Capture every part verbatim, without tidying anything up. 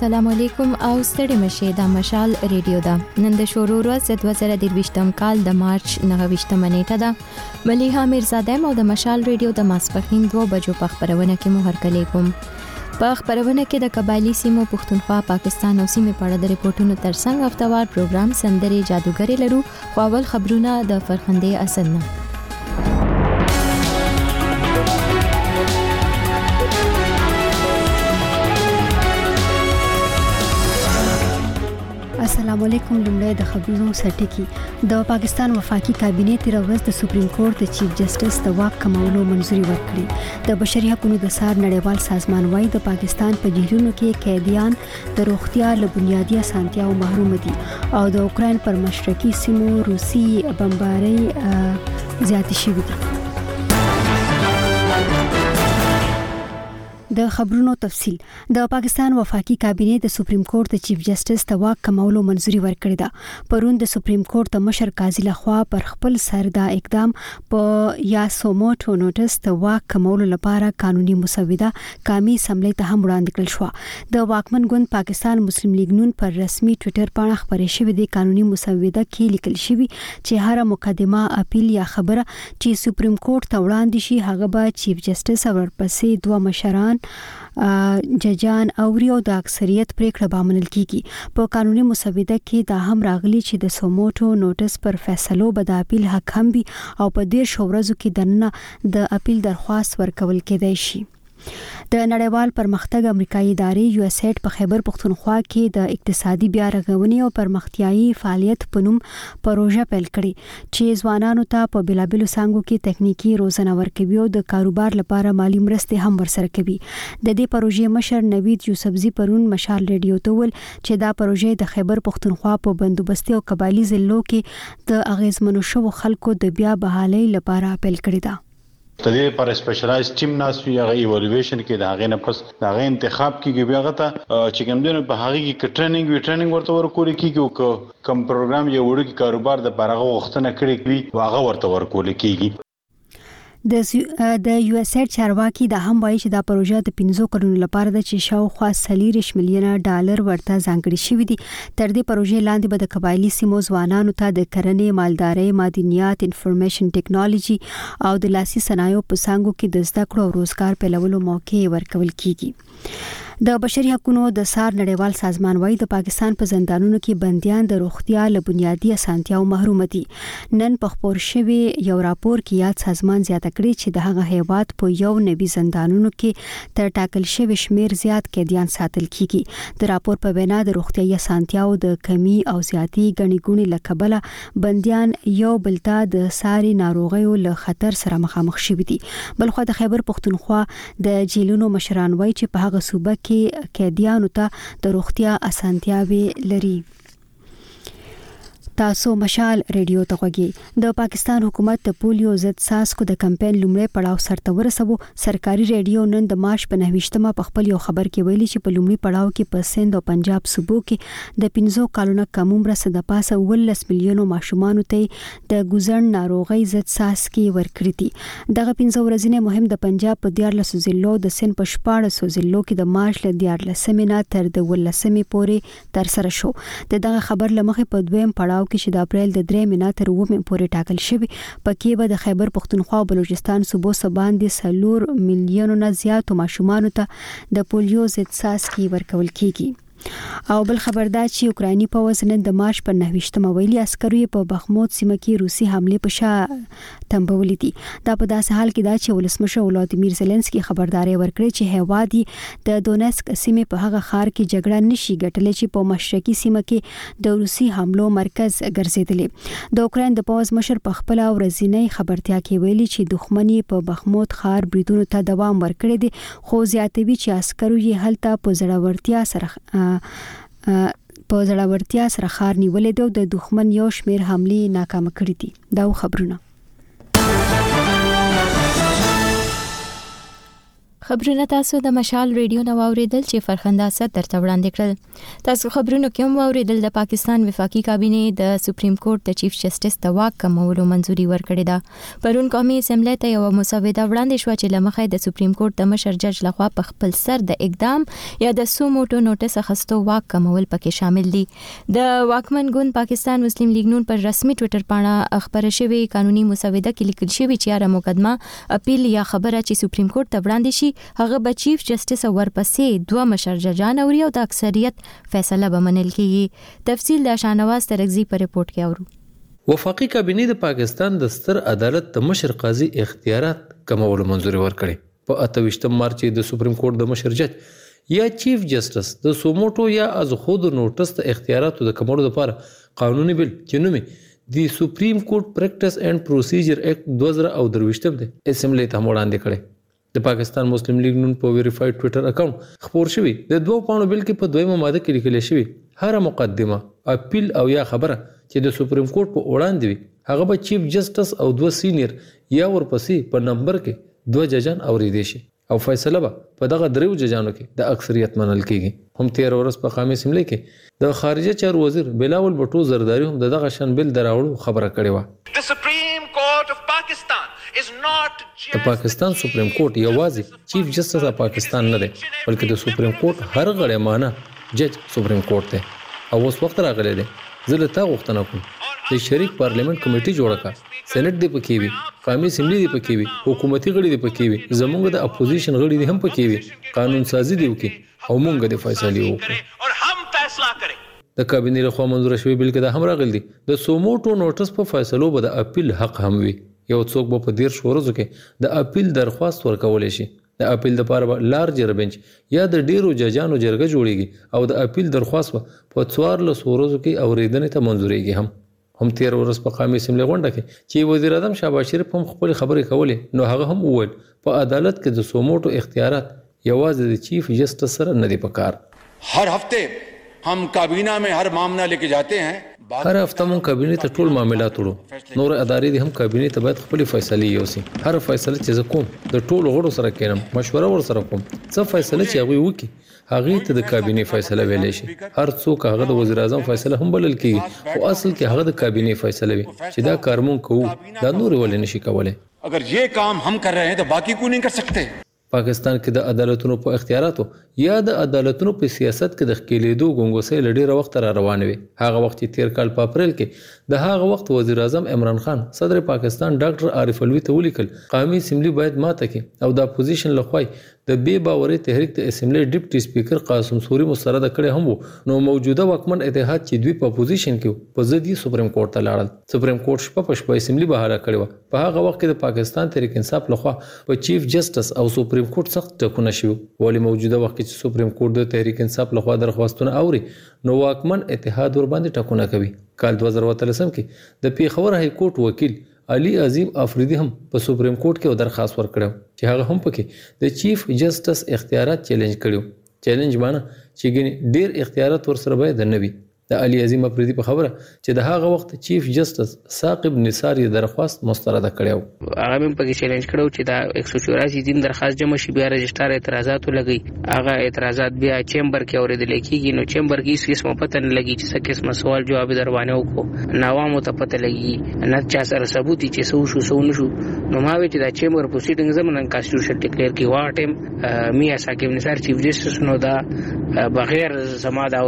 السلام علیکم او ستړي مشه د مشال ریډیو دا نن د شورو ورځ د دوه زره درویشتم کال د مارچ نهه نیټه ده مليحه میرزاده او د مشال ریډیو د ماسپخین دوه بجو په خبرونه کې مو هرکلی کوم. په خبرونه کې د قبایلی سیمو پښتونخوا پاکستان او سیمې په اړه د ریپورتونو ترڅنګ هفتوار پروګرام سندري جادوګری لرو خو اول خبرونه د فرخنده اسن نه. السلام علیکم. لومړی د خبرونو سرټکی. د پاکستان وفاقي کابینه تیر ورځ د سپریم کورټ د چیف جسټس د واک کمولو منځوري ورکړه. د بشري حقوقو د سار نړیوال سازمان وايي د پاکستان په جیلونو کې قیدیان د روغتیا له بنیادي اسانتیاو محروم دي او د اوکرين پر مشرقي سیمو روسي بمباري زیات شوې دي. د خبرونو تفصیل. د پاکستان وفاقي کابینه د سپریم کورټ د چیف جسټس د واک کمولو منځوري ورکړه ده. پرون د سپریم کورټ د مشر قاضي لخوا پر خپل سر دا اقدام په یا سوموټو نوټس د واک کمولو لپاره قانوني مسوده قومي اسمبلی ته هم وړاندې کړل شو. د واکمن ګوند پاکستان مسلم لیگ نون پر رسمي ټوئیټر باندې خبرې شوې د قانوني مسوده کې لیکل شوی چې هر مقدمه اپیل یا خبره چې سپریم کورټ ته وړاندې شي هغه به چیف جسټس او ورپسې دوه مشران ججان اوري او د اکثریت پریکړه به منل کیږي. په قانوني مسوده کې دا هم راغلي چې د سوموټو نوټس پر فیصلو به د اپیل حق هم وي او په دې شورزو کې دنه د اپیل درخواست ورکول کېدای شي. د نړیوال پرمختګ امریکایي ادارې یو اس ایډ په خیبر پختونخوا کې د اقتصادي بیا رغونې او پرمختیايي فعالیت په نوم پروژه پیل کړې چې ځوانانو ته په بلابلو څانګو کې تخنیکی روزنه ورکوي او د کاروبار لپاره مالی مرستې هم ورسره کوي. د دې پروژې مشر نوید یوسفزي پرون مشال ریډیو ته ول چې دا پروژه د خیبر پختونخوا په بندوبستي او قبایلی ضلعو کې د اغیزمنو شو خلکو د بیا بحالۍ لپاره پیل کړی ده. تدې پر سپیشلایز ټیم ناس وی هغه ایوالویشن کې دا غي نه پس دا غي انتخاب کیږي بیا غته چې کوم دنه په هغه کې ټریننګ وی ټریننګ ورته ورکول کیږي او کوم پروګرام یو وړي کاروبار د برغه وختنه کړی وي واغه ورته ورکول کیږي. د د یو اس ایډ چارواکي دا هم وایي چې دا پروژه د پنځو کلونو لپاره د چې شاوخوا څلور میلیونه ډالر ورته ځانګړي شوی دي. تر دې پروژې لاندې به د قبایلی سیمو ځوانانو ته د کرنې، مالدارۍ، معدنیات، انفارمیشن ټیکنالوژي او د لاسي صنایعو په څانګو کې د زده کړو او روزګار پیلولو موقع ورکول کیږي. د بشري حقوقو د سار نړیوال سازمان وايي د پاکستان په زندانونو کې بنديان د روغتیا له بنیادي اسانتیاو محروم دي. نن په خبر شوی یو راپور کې یاد سازمان زیاته کړی چې د هغه هیواد په یو نوي زندانونو کې تر ټاکل شوی شمیر زیات قیدیان ساتل کیږي. د راپور په وینا د روغتیايي اسانتیاو د کمی او زیاتی غني ګونی لکبله بنديان یو بلتا د ساري ناروغیو له خطر سره مخامخ شوي دي. بلخو د خیبر پختونخوا د جیلونو مشران وايي چې په هغه صوبه کې قیدیانو ته د روغتیا اسانتیاوي لري. تاسو مشال ریډیو ته غوږی. د پاکستان حکومت د پولیو ضد څاڅکو د کمپاین لومړی پړاو سرته ورسوي. سرکاري ریډیو نن د مارچ په نهه په خپل یو خبر کې ویلي چې په لومړي پړاو کې په سند او پنجاب صوبو کې د پنځو کالونو کم عمر سره د پاسه ولس میلیونو ماشومان ته د ګوزن ناروغي ضد څاڅکي ورکړي دي. دغه پنځه ورځې مهم د پنجاب په دیارلس ضلعو د سند په شپاړس ضلعو کې د مارچ له دیارلسمې نه تر د ولسمې پورې تر سره شو. دغه خبر لمخې په دویم پړاو کې چې د اپریل د درې مینا تر اووه پورې ټاکل شوی پکې به د خیبر پختونخوا او بلوچستان صوبو سباندې سلور میلیونو نه زیات ماشومان ته د پولیو ضد څاڅکي ورکول کیږي. او بل خبردار چې اوکرایني پوځ نن د مارچ په نهه ویلي عسکرو په بخموت سیمه کې روسي حمله په شا تنبولې دي. دا په داسې حال کې دا چې ولسمشر ولادیمیر زيلنسکي خبرداري ورکړي چې هیوادي د دونسک سیمه په هغه خار کې جګړه نشي ګټلې چې په مشرقي سیمه کې د روسي حملو مرکز ګرځیدلې. د اوکراین د پوځ مشر په خپل ورځنی خبرتیا کې ویلي چې دښمنۍ په بخموت خار بریدونو ته دوام ورکړي دي خو زیاتوي چې عسکرو یې هلته په زړورتیا سره په زړورتیا سره خار نیولې دی او د دښمن یو شمیر حملې ناکام کړې دي. دا خبرونه خبرونه تاسو د مشال ریډیو نو اوریدل چې فرخنده ست درته وړاندې کړل. تاسو خبرونه کوم اوریدل د پاکستان وفاقي کابینه د سپریم کورټ د چیف جسټس د واک کمولو منځوري ورکړې ده. پرون قومي اسمبلی ته یو مسوده وړاندې شو چې لمخې د سپریم کورټ د مشر جج لخوا په خپل سر د اقدام یا د سو موټو نوټس اخستو واک کمول پکې شامل دي. د واکمن ګوند پاکستان مسلم لیگ نون پر رسمي ټوئیټر باندې خبره شوې قانوني مسوده کې لیکل شوی چې یاره مقدمه اپیل یا خبره چې سپریم کورټ ته وړاندې شي هغه به چیف جسټس ورپسې دوه مشر ججان او یو د اکثریت فیصله به منل کیږي. تفصیل د شاهنواز ترغزی په ریپورت کې اورو. وفاقي کابینه د پاکستان د ستر عدالت د مشر قاضي اختیارات کمولو منځوري ورکړي. په اته ویشتم مارچ د سپریم کورټ د مشر جج یا چیف جسټس د سوموټو یا از خود نوټس د اختیاراتو د کمولو لپاره قانوني بل چې نومي دی سپریم کورټ پریکټس اینڈ پروسیجر ایکټ دوه زره او درویشتم د اسمبلی ته وړاندې کړي. د پاکستان مسلم لیگ نون په ویریفاید ټوئیټر اکاونټ خبر شوی د دوه پاڼو بل کې په دویمه ماده کې لیکل شوی هر مقدمه اپیل او یا خبره چې د سپریم کورټ په وړاندې وي هغه به چیف جسټس او دوه سینیر یا ورپسې په نمبر کې دوه ججان اوریدي شي او فیصله به په دغه دریو ججانو کې د اکثریت منل کیږي. هم تیر ورځ په قومي اسمبلی کې د خارجه چارو وزیر بلاول بټو زرداری هم دغه شان بل دراوړو خبره کړې و. The Supreme Court of Pakistan is not د پاکستان سپریم کورټ یوازې چیف جسټس د پاکستان نه دی بلکې د سپریم کورټ هر غړی مانه جج سپریم کورټ دی. او اوس وخت راغلی دی زه له تا غوښتنه کوم چې شریک پارلیمنت کمیټي جوړه کړه، سېنات دی پکې وي، قومي اسمبلی دی پکې وي، حکومتي غړي دی پکې وي، زموږ د اپوزیشن غړي دی هم پکې وي، قانون سازي دی وکړي او موږ د فیصلې وکړو اور هم فیصله کړي. د کابینې لخوا منظور شوی بل کې دا هم راغلی دی د سوموټو نوټس په فیصلو به د اپیل حق هم وي. یو څوک به په دېرش ورځو کې د اپیل درخواست ورکولی شي. د اپیل لپاره به لارجر بنچ یا د ډیرو ججانو جرګه جوړیږي او د اپیل درخواست به په څوارلسو ورځو کې اورېدنې ته منظوریږي. هم هم تیر ورځ په قومي اسمبلی غونډه کې چې وزیر اعظم شهباز شریف هم خپل خبرې کولې نو هغه هم وویل په عدالت کې د سوموټو اختیارات یوازې د چیف جسټس سره نه دی پکار. هر هفته हम काबीना में हर मामला लेके जाते हैं. هر هفته مون کابینې ته ټول معاملات وړو. نور ادارې دي هم کابینې ته باید خپل فیصله یوسي. هر فیصله چې زه کوم د ټول غړو سره کینم مشوره ور سره کوم. څه فیصله چې هغه وکي هغه ته د کابینې فیصله ویلې شي. هر څوک هغه د وزیر اعظم فیصله هم بلل کیږي او اصل کې هغه د کابینې فیصله وي چې دا کار مون کوو دا نور ولې نشي کولای. اگر یہ کام हम कर रहे हैं तो बाकी क्यों नहीं कर सकते. پاکستان کې د عدالتونو په اختیاراتو یا د عدالتونو په سیاست کې د ښکېلېدو ګونګوسۍ له ډېره وخته را روانې وي. هغه وخت چې تیر کال په اپریل کې د هغه وخت وزیر اعظم عمران خان صدر پاکستان ډاکټر عارف الوی ته ولیکل قومي اسمبلی باید ماته کړي او د اپوزیشن لخوا د بې باورۍ تحریک د اسمبلی ډیپټي سپیکر قاسم سوري مسترده کړی هم وو. نو موجوده واکمن اتحاد چې دوی په اپوزیشن کې په ضد یې سپریم کورټ ته لاړل. سپریم کورټ شپه په شپه اسمبلی بهاله کړې وه. په هغه وخت کې د پاکستان تحریک انصاف لخوا په چیف جسټس او سپریم کورټ سخت ټکونه شوي. ولې موجوده وخت کې چې سپریم کورټ د تحریک انصاف لخوا درخواستونه اوري نو واکمن اتحاد ور باندې ټکونه کوي. کال دوه زره اتلسم کې د پیښور های کورټ وکیل علي عظیم افریدي هم په سپریم کورټ کې درخواست ورکړو چې هغه هم پکې د چیف جسټس اختیارات چیلنج کړو. چیلنج معنی چې ګنې ډیر اختیارات ورسره باید نه وي. د علي عظیم افریدي په خبره چې د هغه وخت چیف جسټس ثاقب نثار یې درخواست مسترده کړو. هغه هم پکې چیلنج کړو چې دا یک سو چوراسی دین درخواست جمع شي بیا رجسټر اعتراضات لګي. هغه اعتراضات بیا چیمبر کې اوریدل کېږي نو چیمبر کې هیڅ قسمه پته نه لګي چې څه قسمه سوال جواب دروانه وکړو. نوامو ته پته لګي نه چا سره ثبوت چې سو شو سو نشو. نو ما وی چې دا چیمبر پروسیډینګ زمونږ کانسټیټیوشن ډیکلیئر کې واټم میا ثاقب نثار چیف جسټس نو دا بغیر زما دا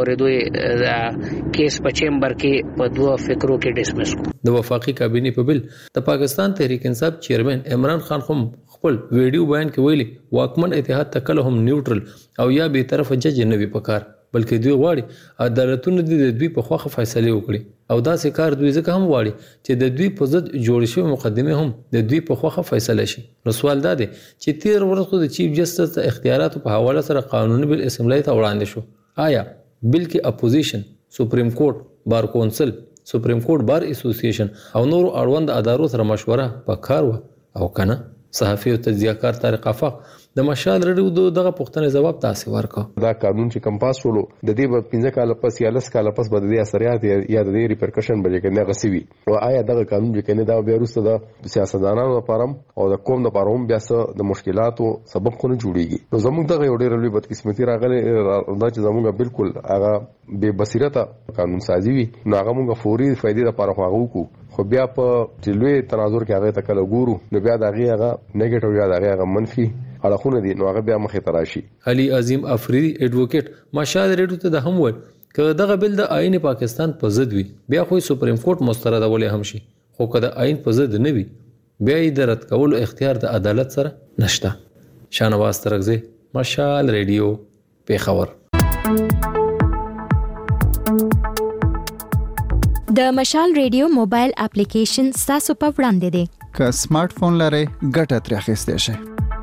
اوریدو کیس په چیمبر کې په دوه فکرو کې ډیسمس کو. د وفاقي کابینې په بل د پاکستان تحریک انصاف چیرمن عمران خان هم خپل ویډیو بیان کې ویلي واکمن اتحاد ته کله هم نیوټرل او یا به طرف جج نه وي پکار بلکې دوی غواړي عدالتونه د دوی په خوخه فیصله وکړي او دا سکار دوی ځکه هم غواړي چې د دوی په ضد جوړ شوی مقدمه هم د دوی په خوخه فیصله شي. نو سوال دا دی چې تیر ورځ د چیف جسټس د اختیاراتو په حواله سره قانوني بل اسمبلی ته وړاندې شو. آیا بل کې اپوزیشن سپریم کورټ بار کونسل سپریم کورټ بار اسوسییشن او نور اړوند ادارو سره مشوره پکار و او کنه؟ صحافي او تجزیه‌کار طارق افاق د مشال رډیو دغه پوښتنې جواب تاسو ورکړ. دا قانون چې کم پاس شولو د دې په پنځه کال پس یا لس کال پس بد دي اثرات یا د ریپرکشن به کې نه غسوي او آیا دغه قانون چې کنه دا بیا وروسته د سیاستدانانو لپاره او د قوم لپاره هم بیا څه د مشکلاتو سبب خونه جوړیږي. نو زموږ دغه یو ډېر لوی بدقسمتي راغله دا چې زموږ بالکل هغه بے بصیرته قانون سازي وي نو هغه موږ فوري فائدې لپاره خواغو کو خو بیا په چلوي تناظر کې هغه تکل ګورو نو بیا دغه هغه نیگیټیو یا دغه هغه منفي اړخونه دي نو هغه بیا مخې ته راشي. علي عظیم افریدي ایڈوکیټ مشال ریډیو ته د هم ول ک دغه بل د آئین پاکستان په ضد وي بیا خو سپریم کورټ مستردولې هم شي خو که د آئین په ضد نه وي بیا یې د رد کولو اختیار د عدالت سره نشته. شانواز ترغزی مشال ریډیو پیښور. د مشال ریډیو موبایل اپلیکیشن تاسو په وړاندې دی. که سمارټ فون لرئ ګټه ترې اخیستی شئ.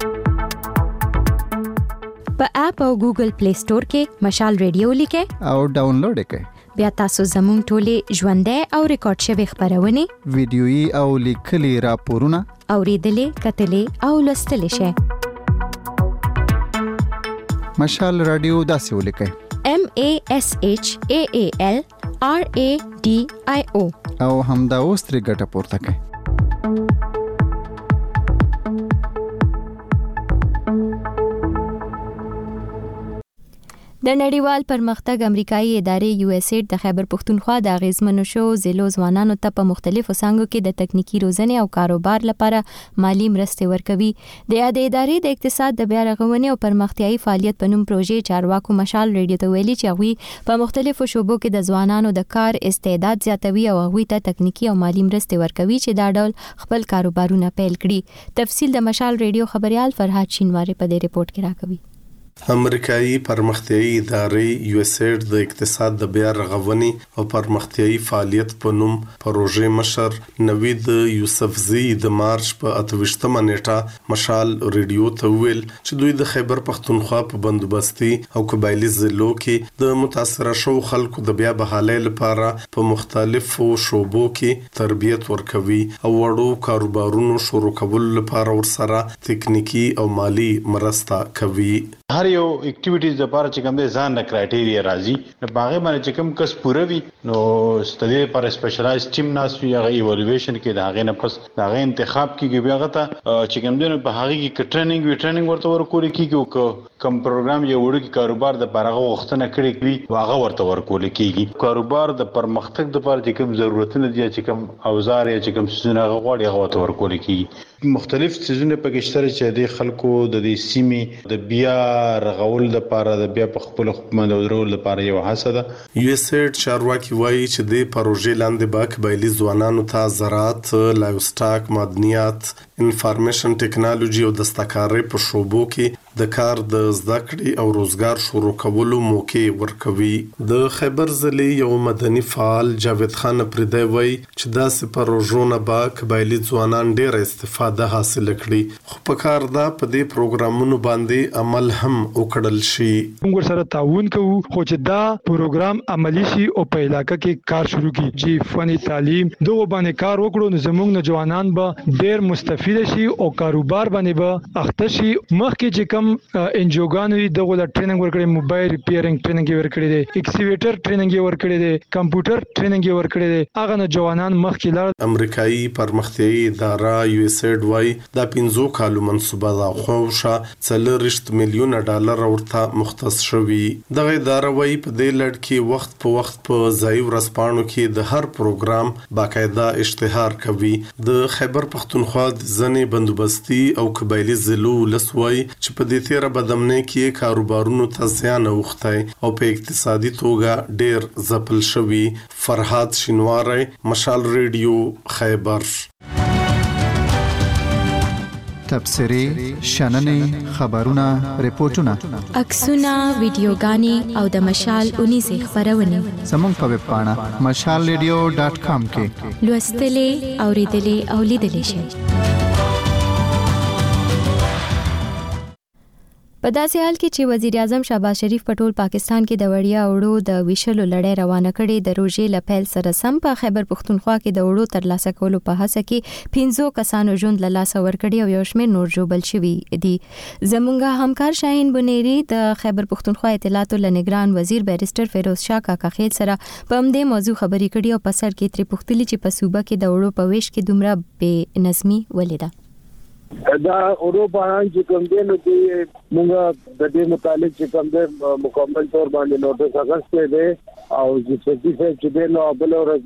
په اپ او ګوګل پلی سٹور کې مشال ریډیو لیکئ او ډاونلوډ یې کړئ. بیا تاسو زموږ ټولې ژوندۍ او ریکارډ شوي خبرونه ویډیويي او لیکلي راپورونه اوریدلې کتلې او لوستلې شئ. مشال رادیو داسې ولیکئ M A S H A A L R A D I O او همدا اوس ترې ګټه پورته کړئ. د نړیوال پرمختګ امریکایي ادارې یو اس ایډ د خیبر پښتونخوا د اغیزمنو شو ضلعو ځوانانو ته په مختلفو څانګو کې د تکنیکی روزنې او کاروبار لپاره مالی مرستې ورکوي. د یادې ادارې د اقتصاد د بیا رغونې او پرمختیايي فعالیت په نوم پروژې چارواکو مشال ریډیو ته ویلي چې هغوی په مختلفو شوبو کې د ځوانانو د کار استعداد زیاتوي او هغوی ته تکنیکی او مالی مرستې ورکوي چې دا ډول خپل کاروبارونه پیل کړي. تفصیل د مشال ریډیو خبريال فرهاد شینواری په دې ریپورت کې راکوي. امریکایي پرمختیايي ادارې یو اس ایډ د اقتصاد د بیا رغونې او پرمختیايي فعالیت په نوم پروژې مشر نوید یوسفزی د مارچ په اتوشتمه نیټه مشال ریډیو ته ویل چې دوی د خیبر پښتونخوا په بندوبستي او قبایلی ضلعو کې د متاثره شو خلکو د بیا بحالۍ لپاره په مختلفو شوبو کې تربیت ورکوي او وړو کاروبارونو شروع کولو لپاره ورسره تکنیکی او مالی مرسته کوي. هر یو اکټیویټیز د لپاره چې کوم د ځان نه کرایټیریا راځي نو باغې باندې چې کوم کس پوره وي نو ستدي پر سپیشلایز ټیم ناس وی هغه ایوالویشن کې د هغه نه پس د هغه انتخاب کیږي بیا غته چې کوم د په هغه کې ټریننګ وی ټریننګ ورته ورکول کیږي او کوم پروګرام یو وړو کاروبار د لپاره غوښتنه کړې وي هغه ورته ورکول کیږي. کاروبار د پرمختګ د لپاره چې کوم ضرورتونه دي چې کوم اوزار یا چې کوم سيزونه غواړي هغه ورته ورکول کیږي. مختلف سيزونه پکې شته چې د خلکو د دې سیمې د بیا رغول د لپاره د بیا په خپل حکومت درول لپاره یو هڅه ده. یو اس ایډ چارواکي وایي چې د پروژې لاندې به قبایلی ځوانانو ته زراعت، لایف سټاک، معدنیات، انفارمیشن ټیکنالوژي او دستکارۍ په شوبو کې د کار د زده کړې او روزګار شروع کولو موقع ورکوي. د خیبر ضلع یو مدني فعال جاوید خان پردی وایي چې داسې پروژو نه به قبایلی ځوانان ډېر استفاده حاصل کړي خو په کار ده په دې پروګرامونو باندې عمل هم وکړل شي. موږ سره تعاون کوو خو چې دا پروګرام عملی شي او په علاقې کې کار شروع کړي چې فني تعلیم دغه باندې کار وکړو نو زموږ نوجوانان به ډېر مستفید شي او کاروبار باندې به اخته شي. مخکې چې کوم انجوګان دغه د ټریننګ ورکړي موبایل ریپیرینګ ټریننګ ورکړي دي، ایکسیویټر ټریننګ ورکړي دي، کمپیوټر ټریننګ ورکړي دي. هغه نوجوانان مخکې لار امریکایي پرمختیايي اداره یو اس ایډ وايي دا پنځو کالو منصوبه ده خو شه څلورشت میلیون ډالر ورته مختص شوی. دغه اداره وايي په دې لړ کې وخت په وخت په ځای ورسپانو کې د هر پروګرام باقاعده اشتهار کوي. د خیبر پښتونخوا ځنې بندوبستي او قبایلی ضلعو لسوي چې په دې تیره بدمنۍ کې کاروبارونو ته زیان اوښتی او په اقتصادي توګه ډېر ځپل شوي. فرهاد شینواری مشال ریډیو خیبر. تبصرې، شننې، خبرونه، ریپورتونه، عکسونه، ویډیوګانې او د مشال اونیزه خبرونه زموږ په ویب پاڼه مشال ریډیو ډاټ کام کې لوستلې، اوریدلې او لیدلې شئ. په داسې حال کې چې وزیر اعظم شهباز شریف په ټول پاکستان کې د وړیا وړو د ویشلو لړۍ روانه کړې د روژې له پیل سره سم په خیبر پښتونخوا کې د وړو ترلاسه کولو په هڅه کې پنځو کسانو ژوند له لاسه ورکړي او یو شمېر نور ژوبل شوي دي. زموږ همکار شاهین بنيري د خیبر پښتونخوا اطلاعاتو لنګران وزیر بیرسټر فیروز شاه کاکا خیل سره په همدې موضوع خبرې کړي او په سر کې ترې پوښتلي چې په صوبه کې د وړو په ویش کې دومره بې نظمي ولې ده. دا اروپا چې کوم دی نو چې موږ د دې متعلق چې کوم دی مکمل تور باندې نوټس اغسته دی او چې څه چې دی نو بل ورځ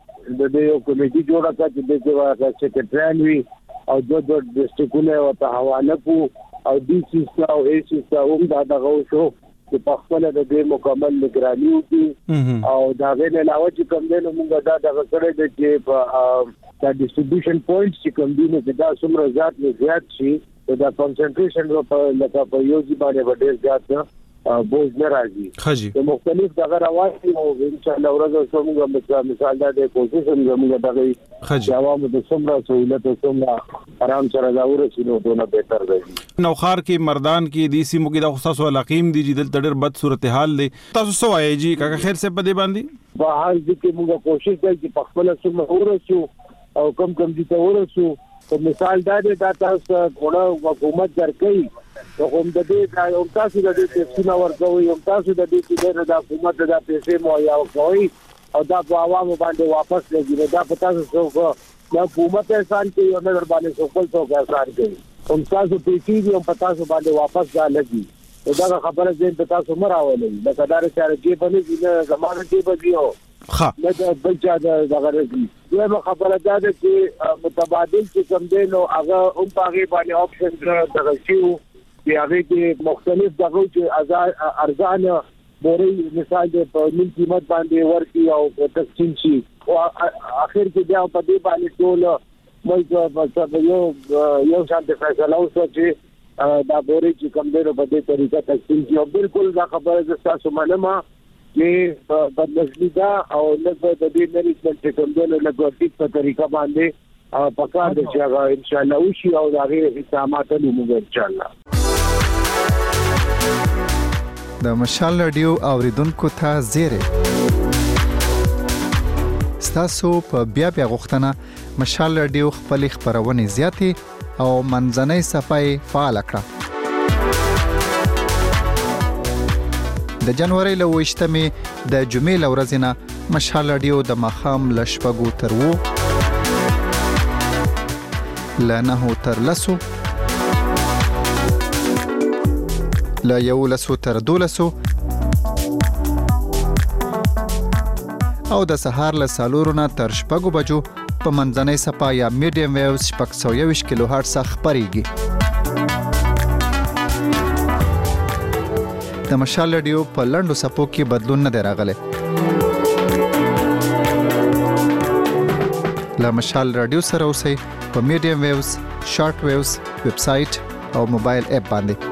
د دې یو کمیټي جوړه کړه چې د دې سیکریټریان وی او د د ډیسټریکټونو او ته حواله کو او ډي سی او اي سی هم دا دغه شو چې په خپل د دې مکمل نگراني وکړي او دا غیر علاوه چې کوم دی نو موږ دا دغه کړی دی چې په دا ډیسټریبیوشن پوینټس چې کوم دي نو دا څومره زیات نه زیات شي دا کنسنټریشن په لکه په یو ځای باندې ډېر زیات بوج نه راځي د مختلف دغه راوځي او ان شاء الله ورځ څومره مثال دا د کوشش موږ دغه جواب د څومره سہولت او څومره آرام سره دا ورسینو دونه بهتر دی. نوخار کې مردان کې دي سیمو کې د خصوصو علاقیم دي چې دلته ډېر بد صورتحال دی. تاسو څه وایي جی کاکا خیر صاحب په دې باندې؟ په حال دي کې موږ کوشش کوي چې په خپل څومره ورسو او کم کم دي ته ورسو. په مثال دا دی دا تاسو کومه حکومت درکې نو هم د دې دا یو تاسو د دې تفصیل ورکوي یو تاسو د دې چې د حکومت د پیسې مو یا کوي او دا په عوامو باندې واپس لګي دا په تاسو څو دا حکومت احسان کوي او نه باندې څو خپل څو احسان کوي هم تاسو پیسې دي او په تاسو باندې واپس دا لګي دا خبره زين په تاسو مراولې دا کدار سره کې په دې زمانه کې بدیو ها دا بل چا دا غره دي یو خبره ده چې متبادل چې کوم دی نو هغه هم پاغي باندې آپشن دغه شیو چې هغه کې مختلف دغه چې ارزانه بوري مثال د په نیم قیمت باندې ورکی او تقسیم شي او اخر کې بیا په دې باندې ټول مې یو یو شان د فیصله اوسه چې دا بوري چې کوم دی په دې طریقه تقسیم شي او بالکل دا خبره د تاسو منما چې بدلشي دا او لږ د دې مېریټمنټ کوم دی له ګوتیک په طریقه باندې پکار دي چې هغه ان شاء الله وشي او دا غي اقدامات موږ ان شاء الله. د مشال رادیو اوریدونکو ته زیره ستاسو په بیا بیا غوښتنه مشال رادیو خپل خبرونه زیاتې او منځنۍ صفای فعال کړه. د جنوري له وشتمې د جمعې لورځنه مشال رادیو د مخام لشپګو تر وو لنه تر لسو لا یو لسو تر دولسو او د سهار له سالورونه تر شپږو بجو په منځنۍ صفا یا میډیم ویوز شپږ سوه یوویشت کیلو هرټز خپرېږي. د مشال رادیو په لنډو صفو کې بدلون نه دی راغلی. له مشال رادیو سره اوسئ په میډیم ویوز، شارټ ویوز، ویب سایټ او موبایل اپ باندې.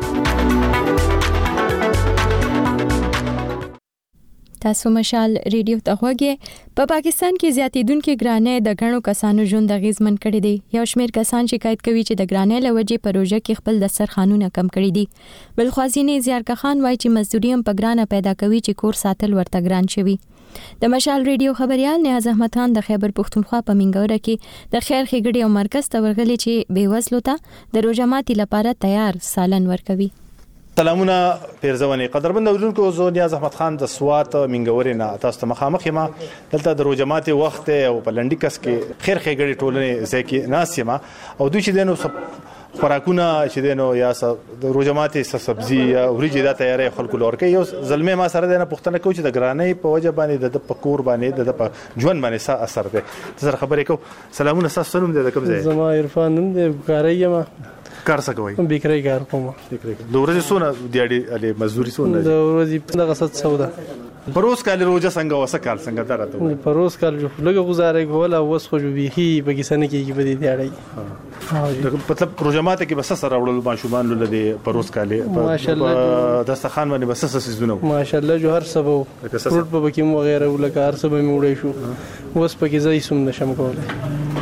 تاسو مشال ریډیو ته غوږی. په پاکستان کې زیاتېدونکې ګرانۍ د غنو کسانو ژوند اغیزمن کړي دي. یو شمېر کسان شکایت کوي چې د ګرانۍ له وجې په روژه کې خپل دسترخوانونه کم کړي دي. بل خوا ځینې زیارکښان خان وایي چې مزدوري هم په ګرانه پیدا کوي چې کور ساتل ورته ګران شوي. د مشال ریډیو خبريال نیاز احمد خان د خیبر پښتونخوا په منګوره کې د خیر ښېګړې او مرکز ته ورغلي چې بېوزلو ته د روژه ماتي لپاره تیار سالن ورکوي. سلامونه پیرزونی قدرمن اوریدونکو زه نیاز احمد خان د سوات منګورې نه تاسو ته مخامخ یم. دلته د روژه ماتي وخت او په لنډیکس کې خیر ښېګړې ټولنې ځکه ناس یم او دوی چې دنو خوراکونه چې دنو یا د روژه ماتي سبزي یا وریجې دا تیارې خلکو لور کوي. یو زلمه ما سره د پښتنه کوي چې د ګرانۍ په وجه باندې د پکور باندې د ژوند باندې څه اثر دی. تاسو خبرې کو. سلامونه تاسو نوم دې کوم ځای؟ زما عرفان نوم دې کارای یم. کار څه کوي؟ بیکری کار کوم. بیکری. د ورځې څونه دیاړي علي مزدوري څونه؟ د ورځې دغه ست سودا. پروس کال روزه څنګه وسه کال څنګه درته؟ پروس کال جو لګه گزارې کوله اوس خو جو بيخي پاکستان کې په دې دیاړي. مطلب روزه ماته کې بس سره وړل ماشومان لدی پروس کال ماشاءالله دستخان باندې بس سس سيزونه ماشاءالله جو هر سبو فروټ په بکیم وغیرہ ولکه هر سبو مې وړې شو اوس پکې ځای سم نشم کوله.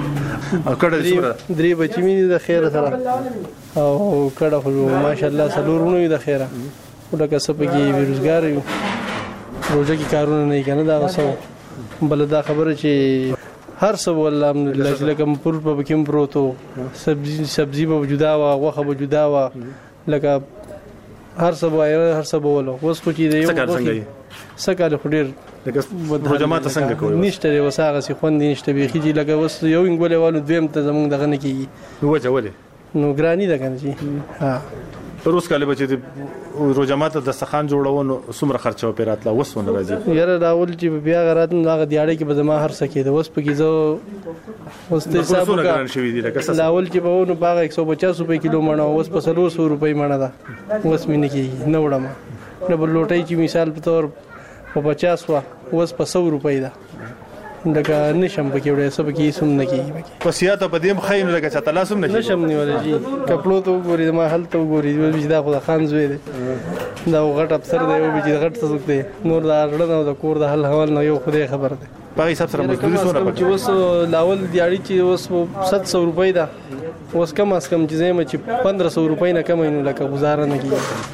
کړه څومره درې بچی مې د خیر سره او کړه خو ماشاءالله سلورونه د خیره ولکه سپږی بیروزګار یو روزه کې کارونه نه کنه دا وسو بل دا خبره چې هر څه والله الحمدلله چې لکه پر په کوم پروتو سبزی سبزی به وجودا وا غوخه به وجودا وا لکه هر څه وای هر څه بولو اوس خو چې دی یو سکه خو ډیر لکه روجمات څنګه کوي نشته وساغه سي خوند نشته به خيږي لکه اوس یو انګولې والو دویم ته زمونږ دغه نه کیږي نو وجه ولې نو ګرانی ده کنه جی ها روز کله بچي روجمات د دستخان جوړونو سمره خرچه پیراتله وسونه راځي یاره راول چې بیا غرات نه هغه دیاړي کې به زما هر څه کې د وس په کې زه اوس ته حساب وکړم لاول چې به ونو باغ یک سو پچاس روپے کیلو مڼه اوس په سلو سو روپے مڼه ده اوس مې نه کېږي نه وړم نه بل لوټي چې مثال په تور په پچاس وا اوس په سو روپے ده دغه نشم پکې وړه سب کې سم نه کیږي په سیاته په دې مخین لکه چې تاسو نه نشم نیول جی کپلو ته ګوري ما حل ته ګوري چې دا خو خان زوی دی دا غټ افسر دی او چې غټ څوک دی نور دا رړنه او د کور د حل حوال نه یو خدای خبر دی په حساب سره مزدوري سونه پکې اوس لاول دیاړي چې اوس سات سو روپۍ ده اوس کم اس کم چې زما چې پندرہ سو روپۍ نه کم نه لکه گزاره نه کیږي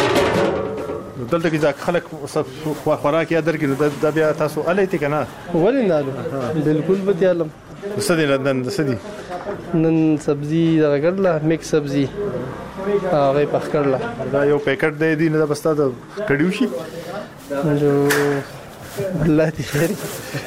دلته کې خلک خوراک یا درکې د بیا تاسو الیته کنه ولې نه بالکل به تعلم سدي نن سدي نن سبزي راګړله میکس سبزي هغه پخ کړله دا یو پیکټ دی دی نه بستا د کډیو شي جو الله دې خیر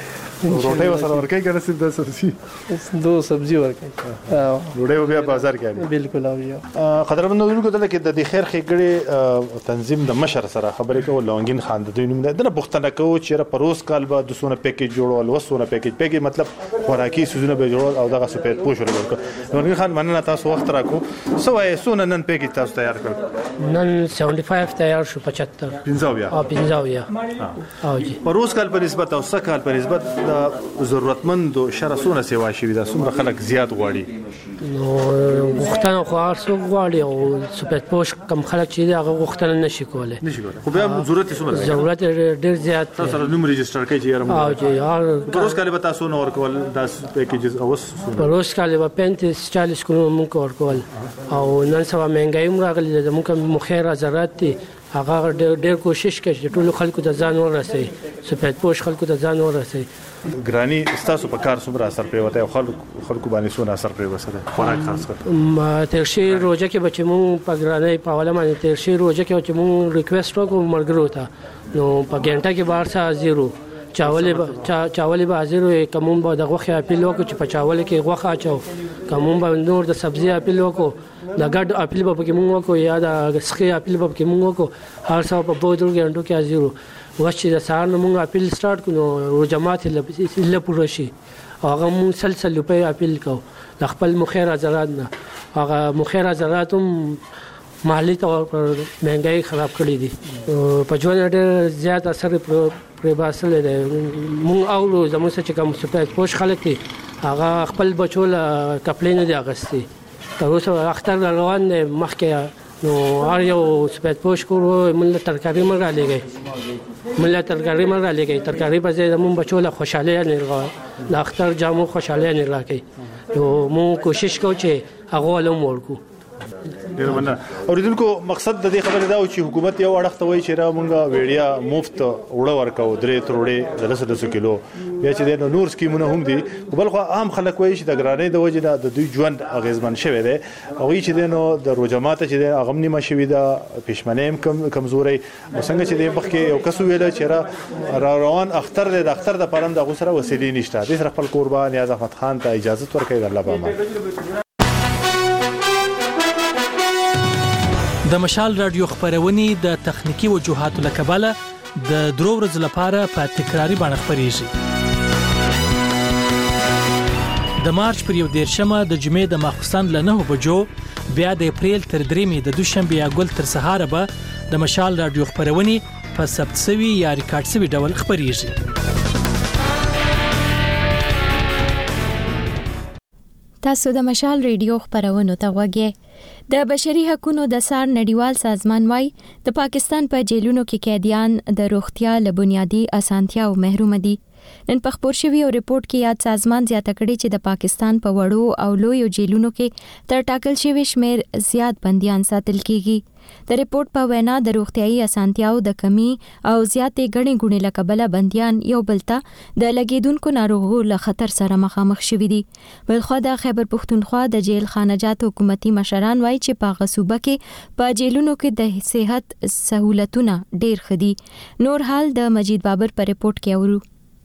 روټي وسره ورکې کنه سید د سبزي دو سبزي ورکې او روټي بیا بازار کې بالکل او یو قدرمنو کو دلته کې د خیر خېګړي تنظیم د مشر سره خبرې کوي لونګین خان د دوی نوم ده پښتنه کو چې پروس کال به د سونه پیکیج جوړول وسونه پیکیج پیکیج مطلب خوراکي سوزونه به جوړول او دغه سپېټ پوښ ورکړ لونګین خان مننه تاسو وخت راکو سوای سونه نن پیکیج تاسو تیار کړ نن پچهत्तर تیار شو پچهत्तर پنځاویا او پنځاویا او جی پروس کال په نسبت او سکال په نسبت د ضرورتمند شرسونه سیوا شي دا څومره خلک زیات غواړي نو وختونه خو ارسو غواړي او سپېټ پوش کم خلک چې هغه وختونه نشي کولای نشي کولای خو بیا ضرورت څومره ضرورت ډیر زیات تاسو سره نوم ريجستره کوي چې یاره او جی هر پروس کال به تاسو نو ورکول دا پیکیجز اوس پروس کال به پنځه چالیس کلو مونږ ورکول او نن سبا مهنګای هم راغلی زموږ مخیر زراعت دي هغه ډېر کوشش کوي چې ټول خلکو ته ځان ورسي سپېټ پوش خلکو ته ځان ورسي ګرانی تاسو په کار څومره اثر پریوته او خلکو خلکو باندې څونه اثر پریوته خوراک خاص کر ما تر شي روزه کې بچ مو په ګرانی په حواله باندې تر شي روزه کې چې مو ریکوست وکړو مرګرو ته نو په ګنټه کې بار سا زیرو چاول چاول به حاضر وي کوم به د غوخه اپیل وکړو چې په چاول کې غوخه اچو کوم به نور د سبزی اپیل وکړو د ګډ اپیل به کې مونږ وکړو یا د سخي اپیل به کې مونږ وکړو هر څو په بودر ګنټو کې حاضر وو وښه د سهار نو مونږ اپیل سٹارټ کړو رو جماعت له پوره شي هغه مونږ سلسله په اپیل کو د خپل مخیر زراعت نه هغه مخیر زراعت هم مالی تور پر مهنګای خراب کړی دي په ژوند ډېر زیات اثر پر باسل دي مونږ او زموږ څخه کوم سپېټ پوش خلک دي هغه خپل بچول کپلین دي اغستی تر اوسه اختر روان مخکې نو هر یو سپېټ پوش کورو مل ترکاری مرا لګي مل ترکاری مرا لګي ترکاری په ځای زموږ بچول خوشاله نه راغ د اختر جامو خوشاله نه راکې نو مونږ کوشش کوو چې هغه ولوم ورکو ډیر مننه اوریدونکو مقصد د دې خبرې دا و چې حکومت یو اړخته وایي چې را مونږه ویډیا مفت وړه ورکاو درې تروړې د لس لس کیلو بیا چې د نور سکیمونه هم دي بل خو عام خلک وایي چې د ګرانۍ د وجې د دوی ژوند اغیزمن شوی دی او چې د نو د روجمات چې د اغم نیمه شوی دا پښمنیم کم کمزوري څنګه چې د مخکې یو کس ویل چې را روان اختر د اختر د پرند د غسره وسیلې نشته د سره خپل قربان نیاز احمد خان ته اجازه ورکړي د الله پامه د مشال رادیو خبرونه د تخنیکی وجوهاتو لکباله د درو ورځې لپاره په تکراری باندې خبريږي د مارچ پر یو دیرشمه د جمعې د ماخستان له نه بجو بیا د اپریل تر دریمې د دوشنبه یا ګل تر سهار به د مشال رادیو خبرونه په ثبت شوی یا ریکارډ شوی ډول خبريږي تاسو د مشال ریډیو خبرونه ته وګورئ د بشري حقوقو د سار نړیوال سازمان وايي د پاکستان په جیلونو کې قیدیان د روغتیا له بنیادی اسانتیاو محروم دي نن په خبر شوی او ریپورت کې یاد سازمان زیاته کړي چې د پاکستان په وړو او لویو جیلونو کې تر ټاکل شوی شمیر زیات بنديان ساتل کیږي. د ریپورت په وینا د روغتيایي اسانتیاو د کمی او زیاتې غړي غونې لکبله بنديان یو بلته د لګیدونکو ناروغو له خطر سره مخامخ شوي دي. بلخو د خیبر پښتونخوا د جیل خانجات حکومتي مشران وایي چې په غصوبه کې په جیلونو کې د صحت سہولتونه ډیر خدي. نور حال د مجید بابر په ریپورت کې اورو.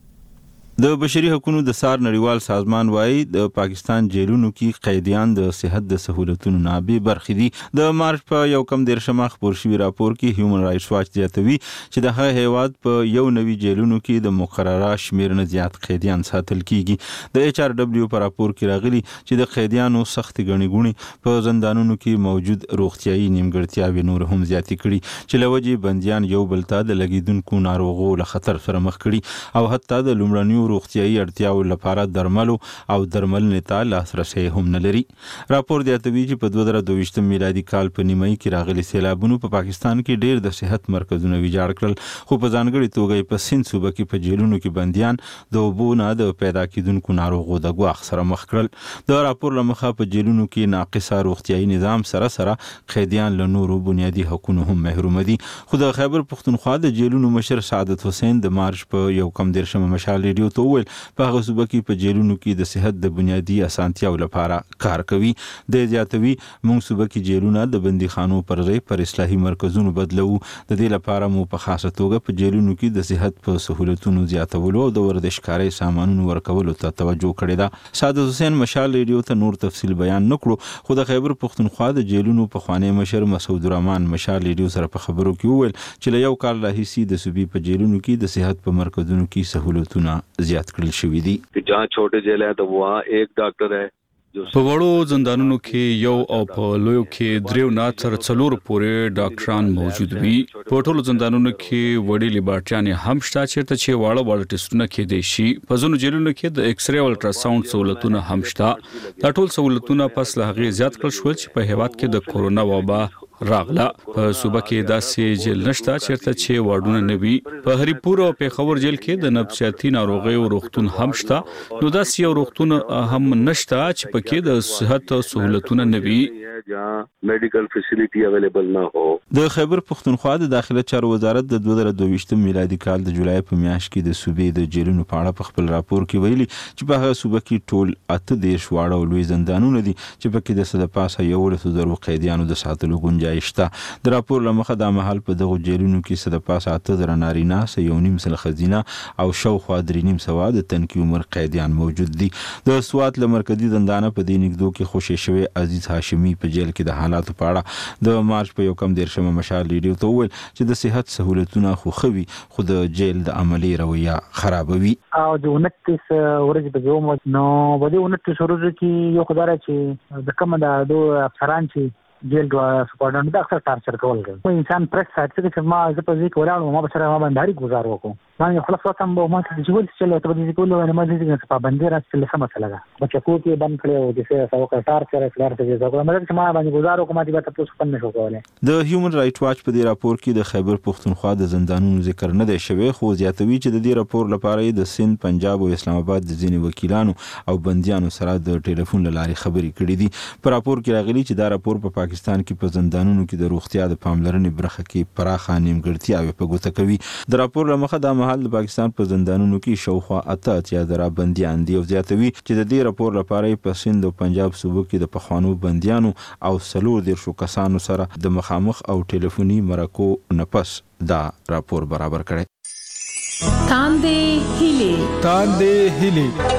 د بشري حقوقو د سار نړیوال سازمان وايي د پاکستان جیلونو کې قیدیان د صحت د سہولتونو نه به برخې دي. د مارچ په یو کم دیرشمه خبر شوی راپور کې هیومن رائټس واچ زیاتوي چې د هغه هیواد په یو نوي جیلونو کې د مقرره شمیر نه زیات قیدیان ساتل کیږي. د ایچ آر دبلیو په راپور کې راغلي چې د قیدیانو سخت غنی غونی په زندانونو کې موجود روغتيایي نیمګړتیاوې نور هم زیاتې کړي چې لوجي بنديان یو بلته د لګیدونکو ناروغو له خطر سره مخ کړي او حتی د لومړنیو روغتيایي اړتیاو لپاره درملو او درملنې ته لاسرسي هم نه لري. راپور زیاتوي چې په دوه زره دوه میلادي کال په نیمایي کې راغلي سیلابونو په پاکستان کې ډېر د صحت مرکزونه ویجاړ کړل، خو په ځانګړي توګه په سند صوبه کې په جیلونو کې بنديان د اوبو نه د پیدا کېدونکو ناروغو د ګواښ سره مخ کړل. د راپور له مخه په جیلونو کې ناقصه روغتيایي نظام سره سره قیدیان له نورو بنیادي حقوقو هم محروم دي. خو د خیبر پښتونخوا د جیلونو مشر سعادت حسین د مارچ په یو کم دیرشمه مشال ریډیو ته وویل په هغه صوبه کې په جیلونو کې د صحت د بنیادي اسانتیاو لپاره کار کوي. د زیاتوي موږ صوبه کې جیلونه د بندیخانو پر ځای پر اصلاحي مرکزونو بدلو. د دې لپاره مو په خاصه توګه په جیلونو کې د صحت په سہولتونو زیاتولو او د ورزشکاري سامانونو ورکولو ته توجه کړې ده. سعادت حسین مشال ریډیو ته نور تفصیل بیان نکړو، خو د خیبر پښتونخوا د جیلونو په خوانی مشر مسعود الرحمن مشال ریډیو سره په خبرو کې وویل چې له یو کال راهیسې د صوبې په جیلونو کې د صحت په مرکزونو کې سہولتونه زیات کړل شوي دي. جہاں چھوٹے جیل ہیں تو وہاں ایک ډاکټر ہے. په وړو زندانونو کې یو او په لویو کې دریو نه تر څلور پورې ډاکټران موجود وي. په ټولو زندانونو کې وړي لیبارټریانې هم شته چیرته چې واړه واړه ټیسټونه کېدای شي. په ځینو جیلونو کې د ایکس ری او الټراساوند سہولتونه هم شته. دا ټول سہولتونه پس له هغې زیات کړل شول چې په هیواد کې د کورونا وبا راغله. په صوبه کې داسې جیل نشته چیرته چې واردونه نه وي. په هریپور او پیښور جیل کې د نفسیاتي ناروغیو روغتون هم شته. نو داسې یو روغتون هم نشته چې پکې د صحت سہولتونه نه وي. جہاں میډیکل فیسیلیټي اویلیبل نه هو. د خیبر پښتونخوا د داخله چارو وزارت د دوه زره دوه میلادي کال د جولای په میاشت کې د صوبې د جیلونو په اړه په خپل راپور کې ویلي چې په هغه صوبه کې ټول اته دیرش واړه او لوی زندانونه دي چې پکې د څه د پاسه یولسو زرو قیدیانو د ساتلو ګنجایش شته. د راپور له مخه د مهال په دغو جیلونو کې څه د پاسه اته زره نارینه، څه یو نیم سل ښځینه او شاوخوا درې نیم سوه د تنکي عمر قیدیان موجود دي. د سوات له مرکزي زندانه په دې نږدو کې خوشې شوی عزیز هاشمي په جیل کې د حالاتو په اړه د مارچ په یو کم دیرشمه مشال ریډیو ته وویل چې د صحت سہولتونه خو خوي خو د جیل د عملی رویه خرابوي. او د انتیس ورځې په یوم نو بده انتیس ورځې کې یو خدای چې د کوم د دوه افسران چې جیل دوا سپورټن د اکثر ټارچر کول کوي. انسان پرس ساتي چې ما زه په ځکه ولاړم ما به سره ما باندې گزار وکم. ما خلاص وختم به ما چې جوړ چې له تبدیل کولو نه ما دې چې په باندې راځي له سم مسله ده. بچا کو کې بند کړو د څه ساو کا ټارچر کار ته ځکه ما چې ما باندې گزار وکم دې به تاسو پنه شو کوله. د هیومن رائټ واچ په دې راپور کې د خیبر پښتونخوا د زندانونو ذکر نه دی شوی، خو زیاتوي چې د دې راپور لپاره د سند، پنجاب او اسلام آباد د ځینې وکیلانو او بنديانو سره د ټلیفون له لارې خبرې کړې دي. په راپور کې راغلي چې دا راپور په پاکستان کې په زندانونو کې د روغتیا د پاملرنې برخه کې پراخه نیمګړتیاوې په ګوته کوي. د راپور له مخه د مهال د پاکستان په زندانونو کې شاوخوا اته اتیا زره بندیان دي او زیاتوي چې د دې راپور لپاره په سند او پنجاب صوبو کې د پخوانو بندیانو او څلور دیرشو کسانو سره د مخامخ او ټلیفوني مرکو نفس دا راپور برابر کړي. تاندې هیلې تاندې هیلې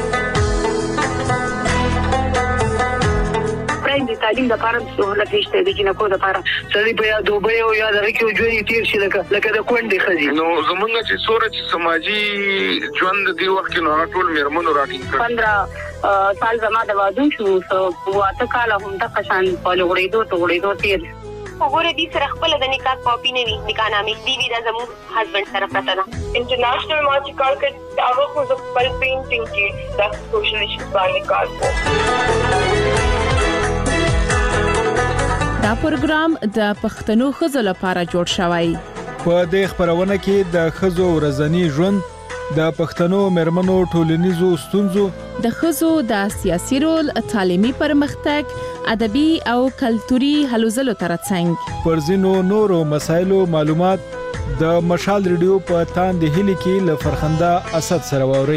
د تعلیم د لپاره سہولت نشته د جنکو د لپاره سړي په یاد وبې او یاد راکې ژوند تیر شي لکه لکه د کونډې خزي. نو زمونږ چې سورج سماجی ژوند دی وخت کې نو ټول میرمنو راټینګ کړ. پندرہ سال زما د واده شو سو واته کال هم د قشان په لوړېدو ته وړېدو تیر. وګوره دې سره خپل د نکاح کاپی نه وي، نکاح نامې دی وی د زموږ هسبند سره پراته ده. انټرنیشنل ما چې کار کړ هغه خو د خپل پینټینګ کې د سوشل ایشوز باندې کار کوي. دا پروګرام د پښتنو ښځو لپاره جوړ شوی. په دې خبرونه کې د ښځو ورځنی ژوند، د پښتنو مرمنو ټولنیزو ستونزو، د ښځو د سیاسي رول، تعلیمي پرمختګ، ادبي او کلتوري هلو ځلو ترڅنګ پر ځینو نورو مسایلو معلومات د مشال ریډیو په تاند هلي کې ل فرخنده اسد سره ووري.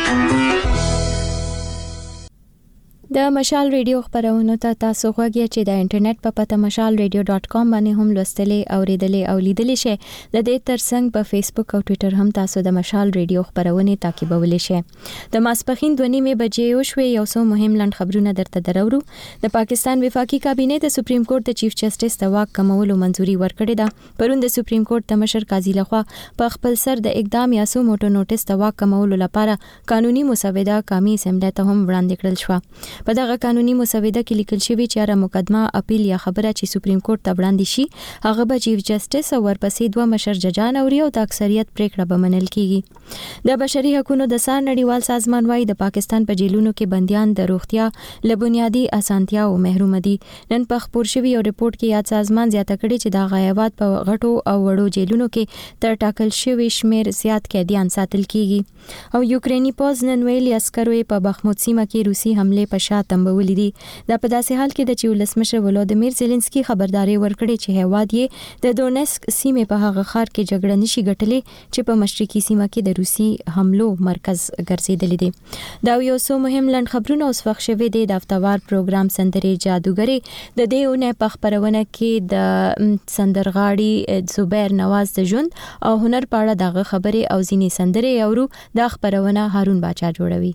د مشال ریډیو خبرونه ته تاسو غوږی چې د انټرنیټ په پته مشال ریډیو ډاټ کام باندې هم لوستلې او ریډلې او لیدلې شئ. د دې ترڅنګ په فیسبوک او ټوئیټر هم تاسو د مشال ریډیو خبرونه تعقیبولی شئ. د ماسپخین دوه نیمه بجې او شوي یو څو مهم لند خبرونه درته درورو. د پاکستان وفاقي کابینه د سپریم کورټ د چیف جسټس د واک کمولو منځوري ورکړې ده. پرون د سپریم کورټ د مشر قاضي لخوا په خپل سر د اقدام یا سو موټو نوټس د واک کمولو لپاره قانوني مسوده قومي اسمبلی ته هم وړاندې کړل شو. په دغه قانوني مسوده کې لیکل شوی چې هر مقدمه اپیل یا خبره چې سپریم کورټ ته وړاندې شي هغه به چیف جسټس او ورپسې دوه مشر ججان اوري او د اکثریت پریکړه به منل کیږي. د بشري حقوقو د سار نړیوال سازمان وايي د پاکستان په جیلونو کې بنديان د روغتیا له بنیادي اسانتیا او محروم دي. نن په خبر شوی یو ریپورت کې یاد سازمان زیاته کړي چې د غیابات په غټو او وړو جیلونو کې تر ټاکل شوی شمیر زیات قیدیان ساتل کیږي. او یوکرینی پوز نن ویلي عسکرو په بخموت سیمه کې روسي حمله په شا تنبولې دي. دا په داسې حال کې د چې ولسمشر ولادیمیر زيلنسکي خبرداري ورکړې چې هیواد یې د دونیسک سیمه په هغه ښار کې جګړه نشي ګټلې چې په مشرقي سیمه کې د روسي حملو مرکز ګرځیدل دي. دا یو څو مهم لند خبرونه اوس وخت شوه دي. د هفتوار پروګرام سندرې جادوګری د دېونه په خبرونه کې د سندرغاړي زبیر نواز د ژوند او هنر په اړه دغه خبرې او ځینې سندرې اورو. د خبرونه هارون باچا جوړوي.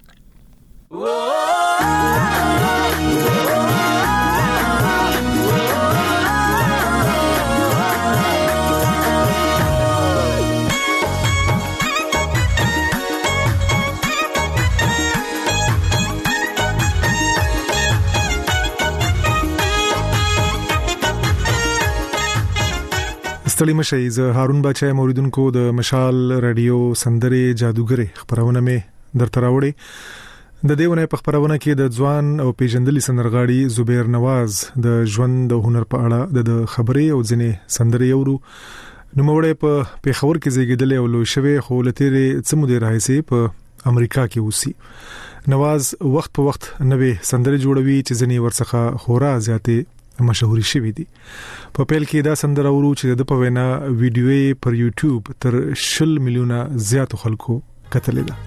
ستړي مشئ. زه هارون باچا موریدونکو د مشال رادیو سندرې جادوګری خبرونه مې درته راوړي. د دېونه په خبرونه کې د ځوان او پیژندلي سندرغاړي زبیر نواز د ژوند او هنر په اړه د خبرې او ځینې سندرې اورو. نو موړې په پیښور کې زیږیدل او لوی شوی خو لتیرې څمو د راځي په امریکا کې اوسي. نواز وخت په وخت نوې سندرې جوړوي چې ځینې ورڅخه خورا زیاتې مشهوري شوی دي. په پیل کې دا سندره ورو چې د په وینا ویډیوې پر یوټیوب تر شل میلیونه زیاتو خلکو کتلې ده.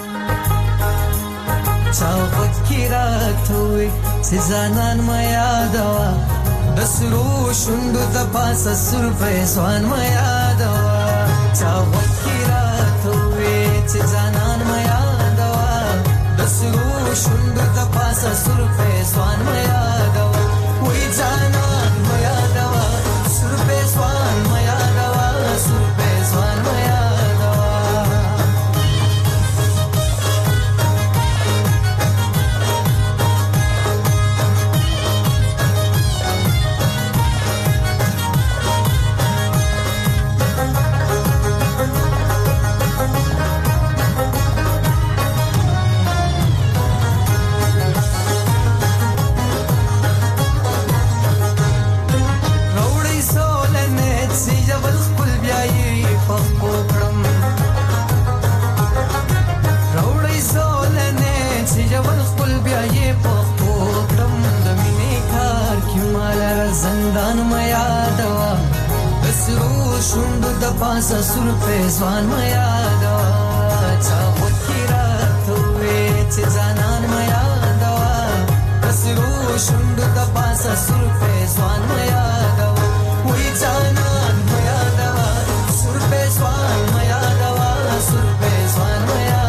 چاو فکراتوي سزانان ما یادوا د سرو شوندو د پاسه سر فیضان ما یادوا. چاو فکراتوي سزانان ما یادوا د سرو شوندو د پاسه سر فیضان ما یادوا. وای جانان ما یادوا سر فیضان ما یادوا سر فیضان ما یادوا. زندان ما یادوا د سرو شوندو د پاسه سر فیضان ما یادوا. چا فکراتوي چې ځانان ما یادوا د سرو شوندو د پاسه سر فیضان ما یادوا. وای جانان ما یادوا سر فیضان ما یادوا سر فیضان ما یادوا.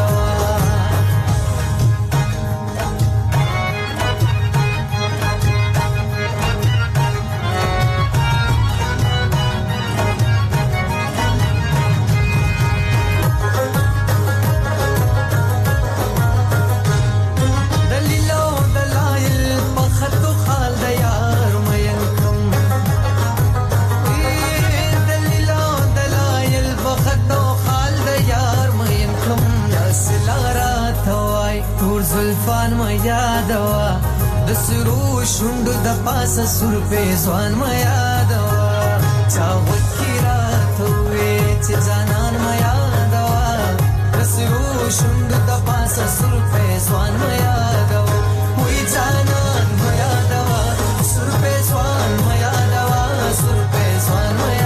زلفان ما یادوا د سرو شوندو د پاسه سر فیضان ما یادوا. چا وکراتوي چې ځانان ما یادوا د شوند د پاسه سر پیسوان میا دوا وی جانان میا دوا سر پیسوان میا دوا سر پیسوان میا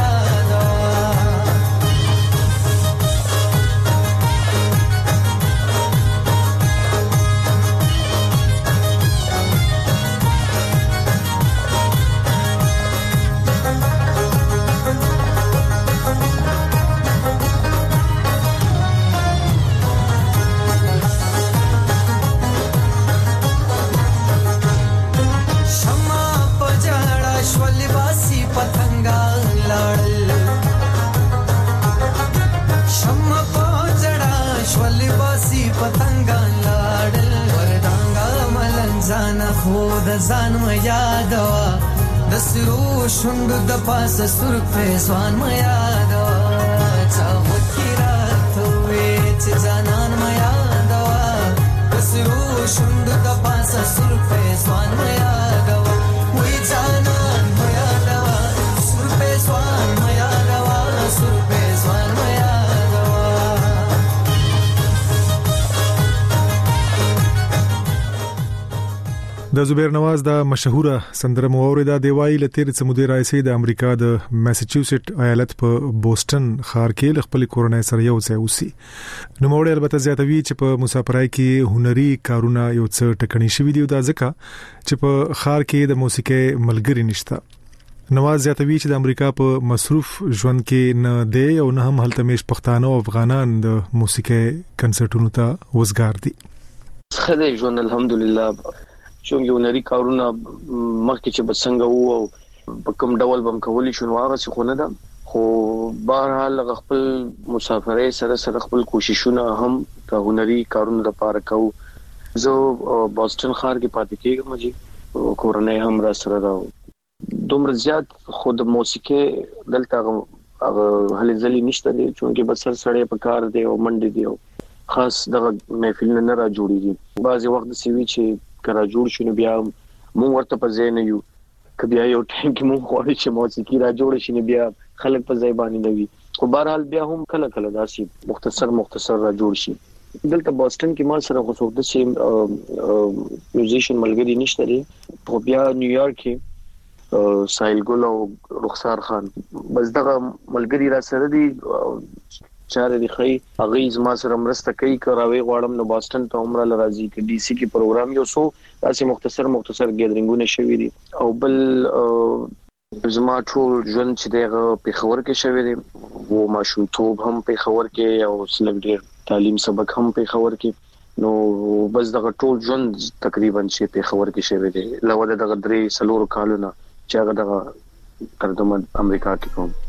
خود ځان ما یادوا د سرو شوند د پاسه سر پیسوان ما یادوا چا وکیرا ته چې ځانان ما یادوا د سرو شوند د پاسه سر پیسوان ما یادوا وی ځانان ما یادوا سر پیسوان ما یادوا سر پیسوان ما یادوا د زبیر نواز د مشهوره سندره موریده دی وایي لتیر سمودي رئیسي د امریکا د میساچوسټ ایالت په بوسټن ښار کې خپل کورنۍ سره یو ځای اوسي. نو موړ البته زیاتوي چې په مسافرای کې هنري کارونه یو څه ټکنی شوی دی دا ځکه چې په ښار کې د موسیقي ملګری نشته. نواز زیاتوي چې د امریکا په مصروف ژوند کې نه دی او نه هم هلته مش پښتانه او افغانان د موسیقي کنسرټونو ته وزګار دي. خدای ژوند الحمدلله چونګ یو نری کارونه مخکې چې بسنګ وو او په کوم ډول بم کولی شو هغه څه خو نه ده خو بهرحال خپل مسافرې سره سره خپل کوششونه هم د هنري کارونو لپاره کوو. زه بوسټن ښار کې پاتې کېږم چې کورنۍ هم را سره راو دومره زیات خود موسیقي دلته هغه هلي ځلي نشته دي چونګې بسر سړې په کار دی او منډي دی خاص دغه محفل نه را جوړیږي بعضي وخت سی وی چې کرا جوړ شنو بیا مونږ ورته په ځای نه یو کبي یو ټیم کې مونږ غواړو چې موسیقي را جوړ شي بیا خلک په ځای باندې نوي خو بهرحال بیا هم کله کله داسي مختصر مختصر را جوړ شي. دلته بوسټن کې ما سره خو څوک د سیم میوزیشن ملګری نشته لري خو بیا نیویارک کې سایل ګل او رخسار خان بس دغه ملګری را سره دي چاره دی خی اغیز ما سره مرسته کوي کراوي غواړم نو بوسټن ته عمره لراځي کې ډي سي کې پروګرام یو سو تاسو مختصر مختصر ګیدرینګونه شوي دي او بل زما ټول ژوند چې دغه په خبر کې شوي دي وو ماشوم توب هم په خبر کې او سلګډیر تعلیم سبق هم په خبر کې نو بس دغه ټول ژوند تقریبا چې په خبر کې شوي دي لوړ دغه درې سلور کالونه چې هغه دغه ترجمه امریکا کې کوم.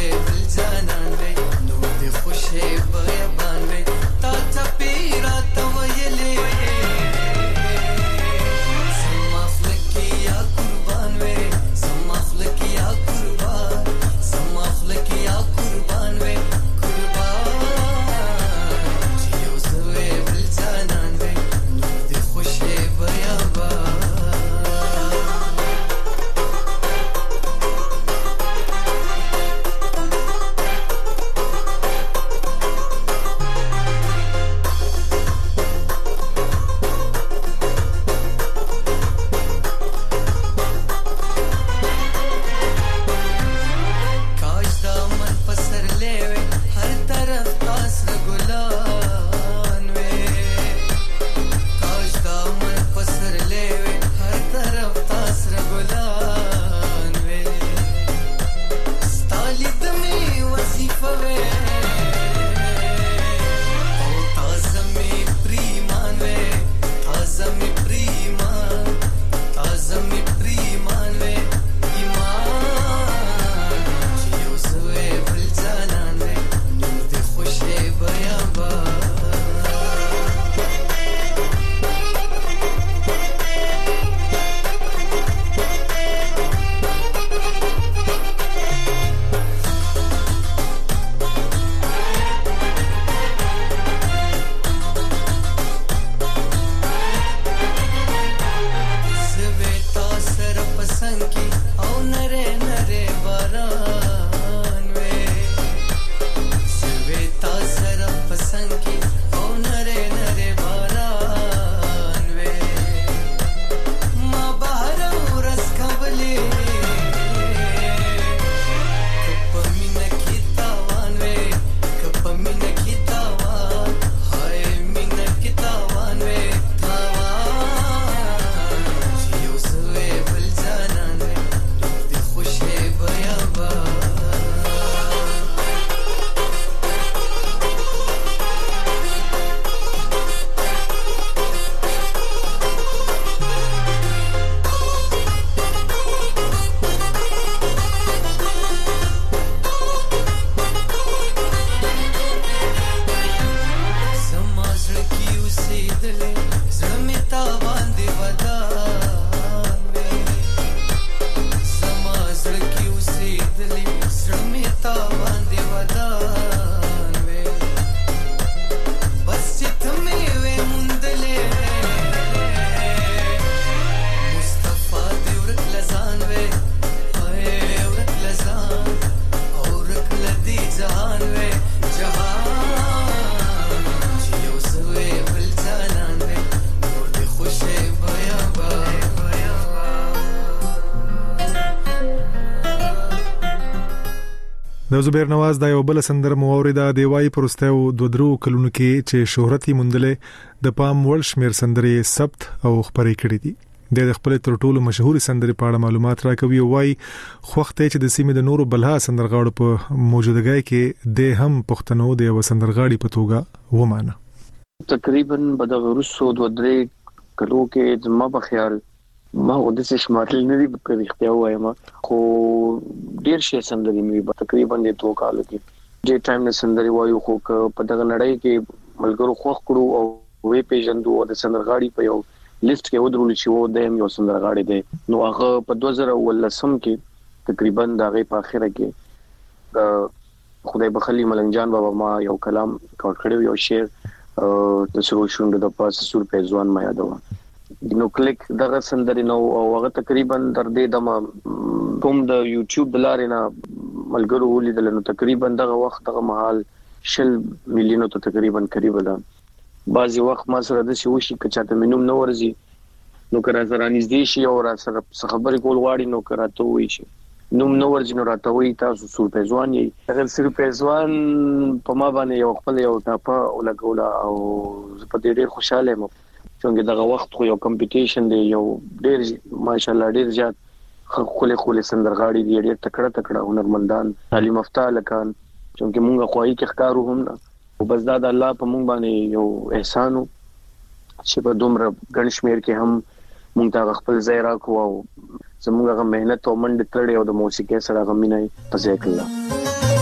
تا ته پیرا ته د زبیر نواز د یو بل سندر موردا دیوای پرستو دو درو کلونو کې چې شهرت مندلې د پام ول شمیر سندرې ثبت او خبرې کړې دي د خپل تر ټولو مشهور سندرې په اړه معلومات راکوي او وايي خوخته چې د سیمې د نورو بلها سندرغاړو په موجودګۍ کې د هم پښتنو د یو سندرغاړي په توګه ومانه تقریبا بدغه روسو دو درې کلو کې زما په خیال ما د څه شمارل نه دي په اختیار وایم خو ډیر شي سندري مې تقریبا د دوه کالو کې چې ټایم نه سندري وایو خو په دغه نړۍ کې ملګرو خوښ کړو او وې پیژندو د سندرغاړي په یو لیست کې ودرول شي و د یو سندرغاړي دی نو هغه په دوه زره ولسم کې تقریبا دغه په اخره کې خدای بخلی ملنګ جان بابا ما یو کلام کاوت کړو یو شعر د سرو شوند د پاس سور په ځوان ما یادوه نو کلیک دغه سندري نو او هغه تقریبا تر دې د کوم د یوټیوب د لارې نه ملګرو ولیدل نو تقریبا دغه وخت دغه محل شل میلیونو ته تقریبا قریب ده بعضي وخت ما سره د شي وشي کچاته منوم نو ورزي نو کرا سره نږدې شي او را سره خبرې کول غواړي نو کراته وي شي نو نو ورځ نو راته وي تاسو سور په ځوان یې اگر سور په ځوان په ما باندې یو خپل یو ټاپه ولګولا او په دې ډېر خوشاله یم څنګه دغه وخت خو یو کمپټیشن دی یو ډیر ماشاءالله ډیر زیات خله خله سندرغاړي دی ډیر تکړه تکړه هنرمندان تعلیم یافته لکان څنګه مونږه خوای کې ښکارو هم نه او بس دا د الله په مونږ باندې یو احسان چې په دومره ګنشمیر کې هم مونږ ته خپل ځای راکو او زموږه مهنت او منډه تړي او د موسیقي سره غمینای په ځای کړل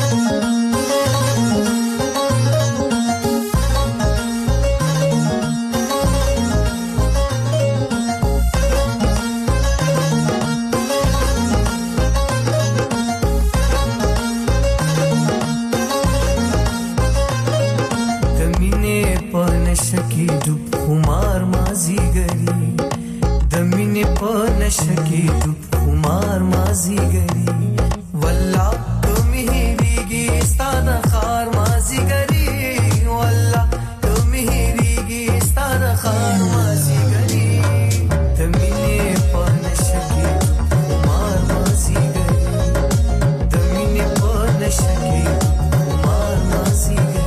शकी तू कुमार माजी गरी वल्ला तुम ही रीगिस्तान खार माजी गरी वल्ला तुम ही रीगिस्तान खार माजी गरी तमीने पन शकी कुमार माजी गरी तमीने पन शकी कुमार माजी गरी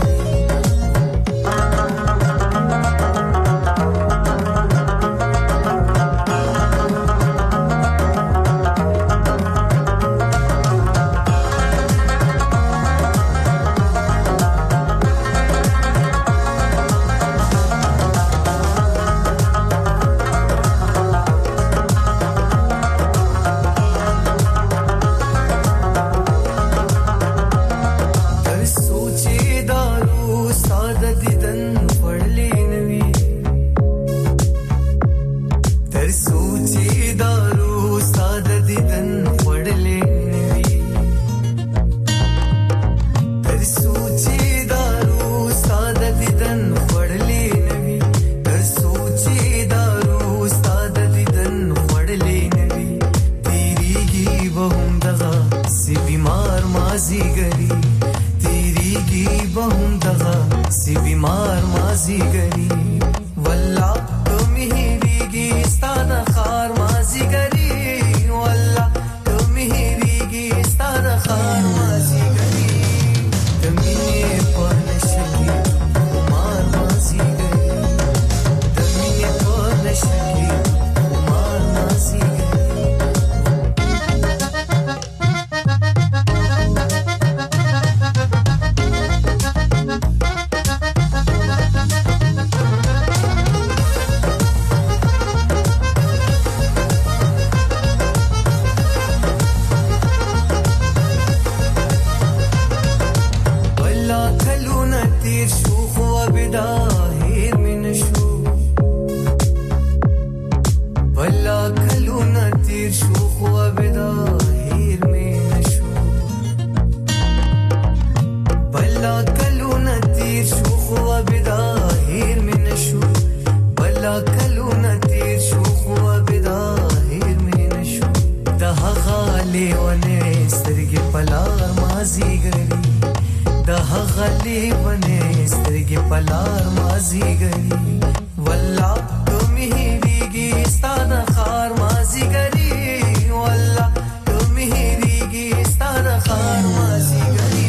खार माजी गरी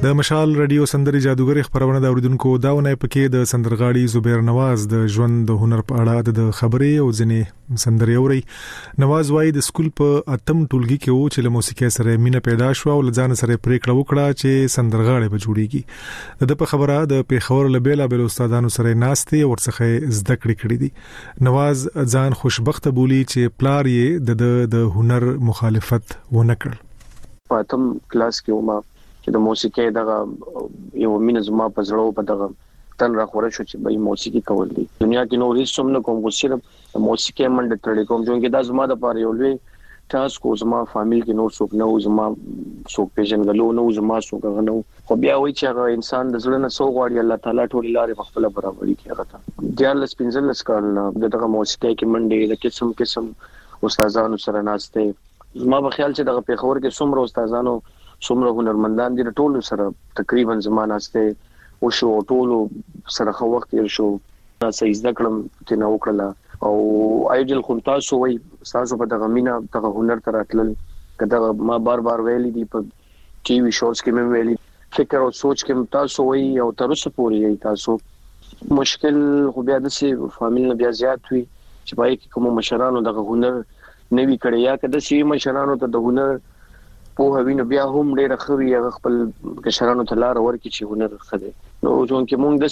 د مشال رادیو سندري جادوګر خبرونه د اوریدونکو داونه پکې د سندرغاړي زبیر نواز د ژوند د هنر په اړه د خبرې او ځنې سندري اوري. نواز وايي د سکول په اتم ټولګي کې و چې له موسیقي سره مینه پیدا شو او ځان سره پریکړه وکړه چې سندرغاړي به جوړیږي. د په خبره د پیښور لبیلا بل استادانو سره ناشته ورڅخه زده کړې کړې دي. نواز ځان خوشبخته بولی چې پلار یې د د هنر مخالفت ونه کړ. په اتم کلاس کې ومه چې د موسیقي دغه یو مینه زما په زړه په دغه تن را خورې شو چې به موسیقي کول دي. دنیا کې نو هیڅ څوم نه کوم، خو صرف موسیقي منډه تړلې کوم چې دا زما د پاره یو لوی ټاسک و. زما فامیل کې نو څوک نه و، زما څوک پیژنګلو نه و، زما څوک غنو. خو بیا وایي چې هغه انسان د زړه نه سو غواړي الله تعالی ټول لارې په خپل برابرۍ کې هغه ته دیارلس پنځلس کال دغه موسیقي کې منډه د قسم قسم استادانو سره ناشته. زما په خیال چې دغه پیښور کې څومره استادانو څومره هنرمندان دي ټول سره تقریبا زمانه استه او شو ټول سره خو وخت یې شو تاسو زده کړم چې نو کړل او ایډل خو تاسو وای تاسو په دغه مینا دغه هنر تر اتل کدا ما بار بار ویلي دي په ټي وي شوز کې مې ویلي فکر او سوچ کې تاسو وای او تر اوسه پورې تاسو مشکل خو بیا د سي فامیل بیا زیات وي چې پای کې کوم مشرانو دغه هنر نوي کړی یا کدا سي مشرانو ته د هنر په هوینو بیا هم ډېر خوي هغه خپل کشرانو ته لار ورکړي چې هنر خده. نو ځون کې مونږ د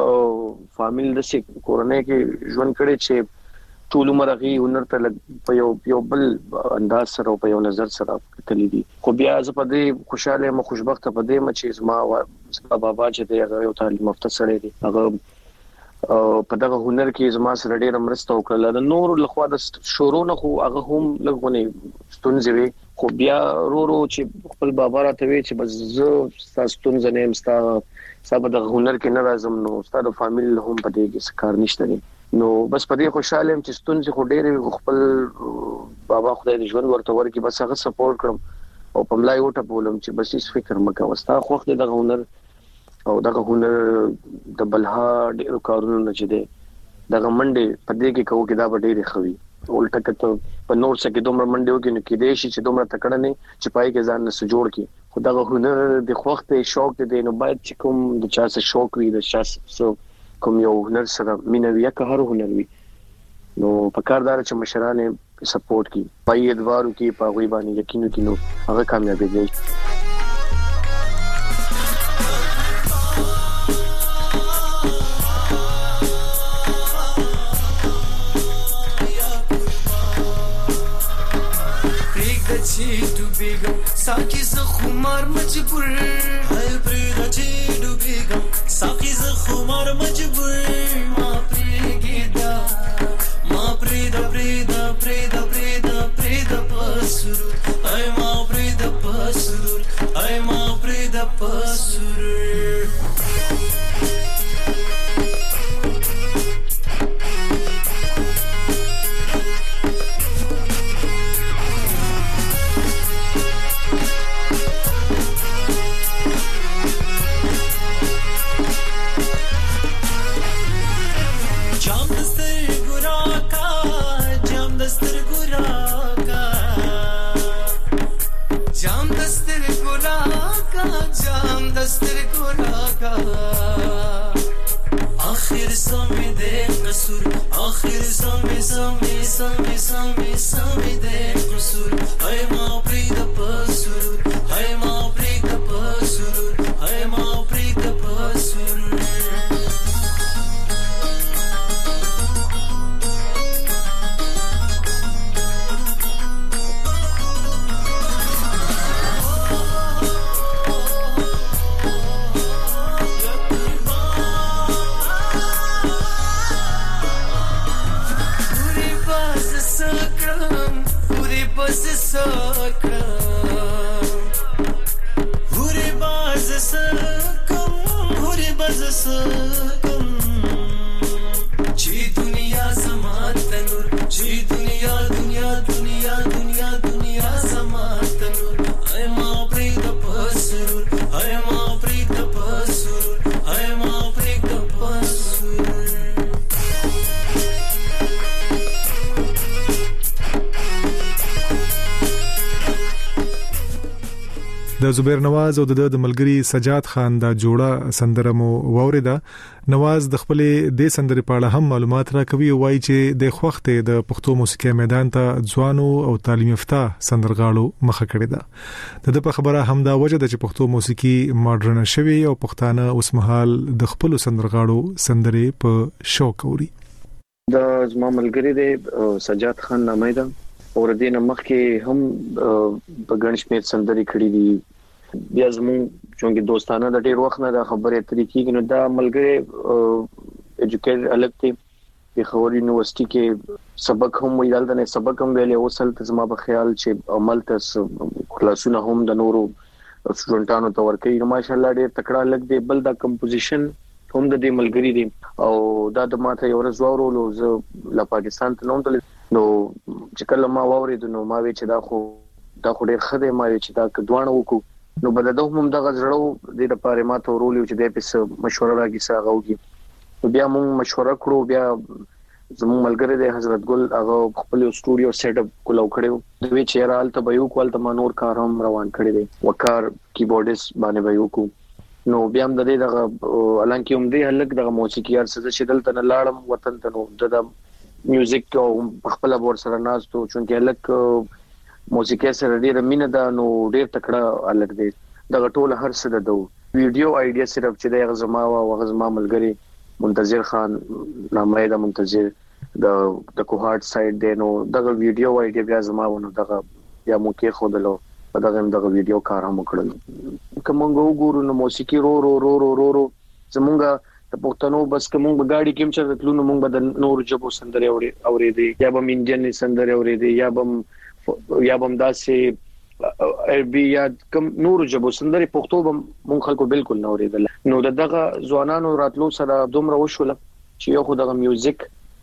سي فامیل د سي کورنۍ کې ژوند کړي چې ټول عمر غي هنر ته په یو یو بل انداز سره په یو نظر سره کتلې دي. خو بیا زه په دې خوشاله مو خوشبخته په دې م چې زما بابا چې دی هغه یو تعلیم یافته سره دی، هغه په دغه هنر کې زما سره ډېر مرسته وکړه. د نور لخوا د شورو نه خو هغه هم لګونه ستونزې وي، خو بیا رو رو چې خپل بابا راته وی چې بس زه تاسو ستونزې نه مستا صاحب د هنر کې نه راځم، نو ستاسو فامیل هم په دې کې کار نشته دي. نو بس په دې خوشاله يم چې ستونزې خو ډېر خپل بابا خدای دې ژوند ورته ورکړي، بس هغه سپورټ کړم او په ملای وټه بولم چې بس هیڅ فکر مکه وستا خو خدای دغه هنر او دغه هنر د بلها ډېر کارونه نه چي دي دغه منډه په دې کې کوو کې دا ډېر خوي ولټه کته په نور څه کې دومره منډه وکړي چې دې شي چې دومره تکړه نه چې پای کې ځان نه جوړ کی. خدغه هنر د خوخت شوق دې نو باید چې کوم د چا څه شوق وي د چا څه کوم یو هنر سره مینوي یا که هر هنر وي نو په کاردار چې مشرانه سپورټ کی پای ادوارو کې په غوي باندې یقین وکړي نو هغه کامیابی دی. چې ډوبېږم ساقي زه خمار مجبور هاي پرېږده چې ډوبېږم ساقي زه خمار مجبور ما پرېږده ما پرېږده پرېږده پرېږده پرېږده پرېږده په سرور هاي ما پرېږده په سرور هاي ما پرېږده په سرور. جام دستر گناہگا آخر سامی دے قصور آخر سامی سامی سامی سامی سامی دے قصور ہائے ماں پرید پسرور ہائے ماں پرید پسرور ہائے ماں پرید پسرور. د زبیر نواز او د ملګری سجاد خان دا جوړه سندره مو واوریدا. نواز د خپل د سندرې په اړه هم معلومات راکوي او وايي چې د خوخته د پښتو موسیقي میدان ته ځوانو او تعلیم یافته سندرغاړو مخه کړې ده. د په خبره هم دا وجه ده چې پښتو موسیقي ماډرن شوی او پښتانه اوس مهال د خپل سندرغاړو سندرې په شوق اوري. د زما ملګری د سجاد خان نامه ده اور دین مخکې هم په ګڼ شمېر سندري کړې دي. بیا زموږ چې دوستانه د ډېر وخت نه د خبرې طریقې نو دا ملګری ایجوکیټډ الګ دی په خوري یونیورسيټي کې سبق هم ویل د نه سبق هم ویلې اوسل ته زما په خیال چې عمل ته کلاسونه هم د نورو سټوډنټانو ته ورکړي. نو ماشاءالله ډېر تکړه الګ دی. بل دا کمپوزیشن هم د دې ملګری دی او دا د ماته یو ورځ وورولو زه لا پاکستان ته نوم تل نو چې کله ما واورید نو ما وی چې دا خو دا خو ډېر خدای ما وی چې دا کډوانه وکړو نو بل د هم دغه زړه د لپاره ما ته ورولې چې د پس مشوره راګي ساغوږي. بیا موږ مشوره کړو. بیا زموږ ملګری د حضرت ګل هغه خپل سټوډیو سیټ اپ کولو کړو. دوی چې رال ته به یو کول ته نور کار هم روان کړی دی وکار کیبورډست باندې به یو کو. نو بیا هم د دې دغه الانکه هم دی هلک دغه موسیقي ارسه چې دلته نه لاړم وطن ته نو د میوزیک او خپل ور سره ناستو چې الک موسیقي سره ډیر مینه ده نو ډیر تکړه الک دی. دغه ټول هر څه ده. ویډیو آیډیا صرف چې د غزما او غزما ملګری منتظر خان نامه ده منتظر د د کوهارت سایډ دی نو دغه ویډیو آیډیا بیا زما ونه دغه یا مو کې خودلو په دغه دغه ویډیو کار هم کړل. کومه وګورو نو موسیقي رو رو رو رو رو زمونږه د پښتنو بس کوم غاډي کوم چې تلونو مونږ به د نور جبو سندره اوري اورېدي یا به انډین سندره اورېدي یا به یا به داسې عربي یا کوم نور جبو سندره پښتو به مونږ خلکو بالکل نه اورېدل. نو دغه ځوانانو راتلو سره دومره وشول چې یو خو دغه میوزیک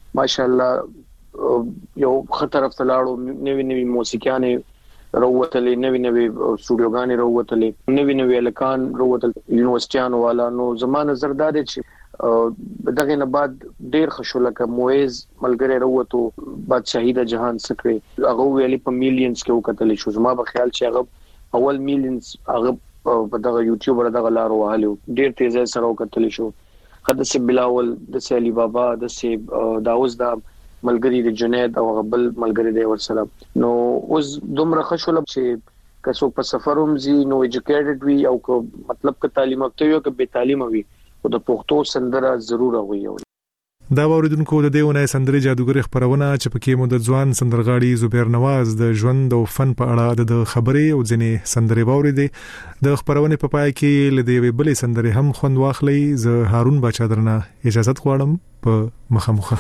ماشاءالله یو خطر افلاړو نوې نوې موسیقيانه روتلې نوې نوې سټوډیوګانې روتلې نوې نوې الکان روتل یونیورسيټیانو والا. نو زمانه زرداد چې دغه نه بعد ډېر خوشاله ک مویز ملګری روتو بادشاہي د جهان سکري هغه ویلي په میلیونز کې وکټلې شو. زما په خیال چې هغه اول میلیونز هغه په دغه یوټیوب دغه لارو والو ډېر تیزه سره وکټلې شو. خدای بلاول د سلی بابا د سی داوز دا ملګری د جنید او غبل ملګری دی ورسره. نو اوس دومره خوشاله چې کڅو په سفر هم زی نو ایجوکیټډ وی او کو مطلب ک تعلیم یافته یو ک به تعلیم وی او د پښتو سندره ضرور وي. دا اوریدونکو د دیونه سندري جادوګر خبرونه چې پکې مو د ځوان سندرغاړي زبیر نواز د ژوند او فن په اړه د خبرې او ځنې سندري باورې دي. د خبرونه په پای کې لدی وی بلې سندري هم خوند واخلي. زه هارون بچا درنه اجازه غواړم په مخامخه.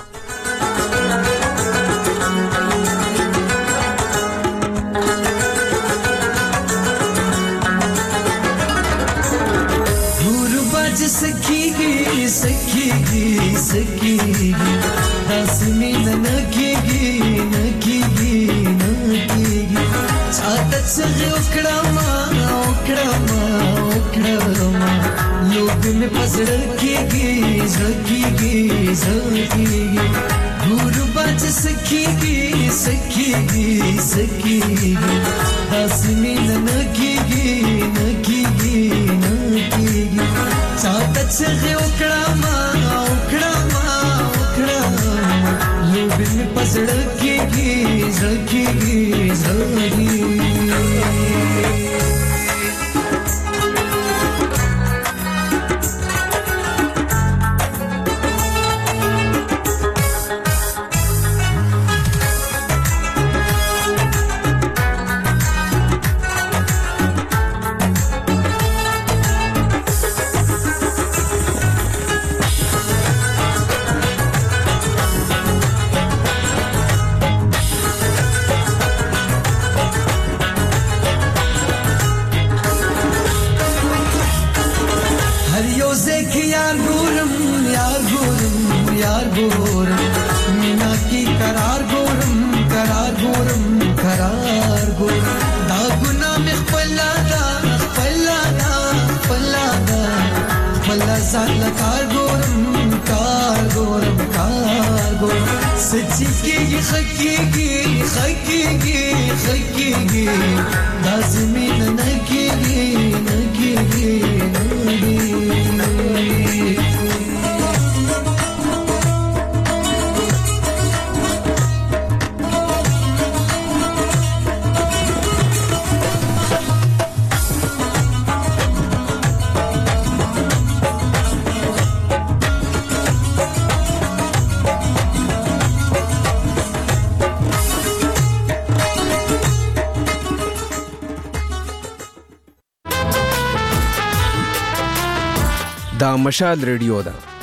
सखी सखी सखी हंसनी नकीगी नकीगी नकीगी सादत से उकड़मा उकड़मा उकड़मा लोग में पसड़ कीगी सखीगी सखीगी गुरबाज सखीगी सखीगी सखीगी हंसनी नकीगी नकीगी नकीगी सादत से उकड़मा उकड़मा उकड़मा लोग में पसड़ कीगी सखीगी सखीगी. سچکیږي خکیږي خکیږي خکیږي لازمي نه کیږي نه کیږي دا مشال ریډیو ده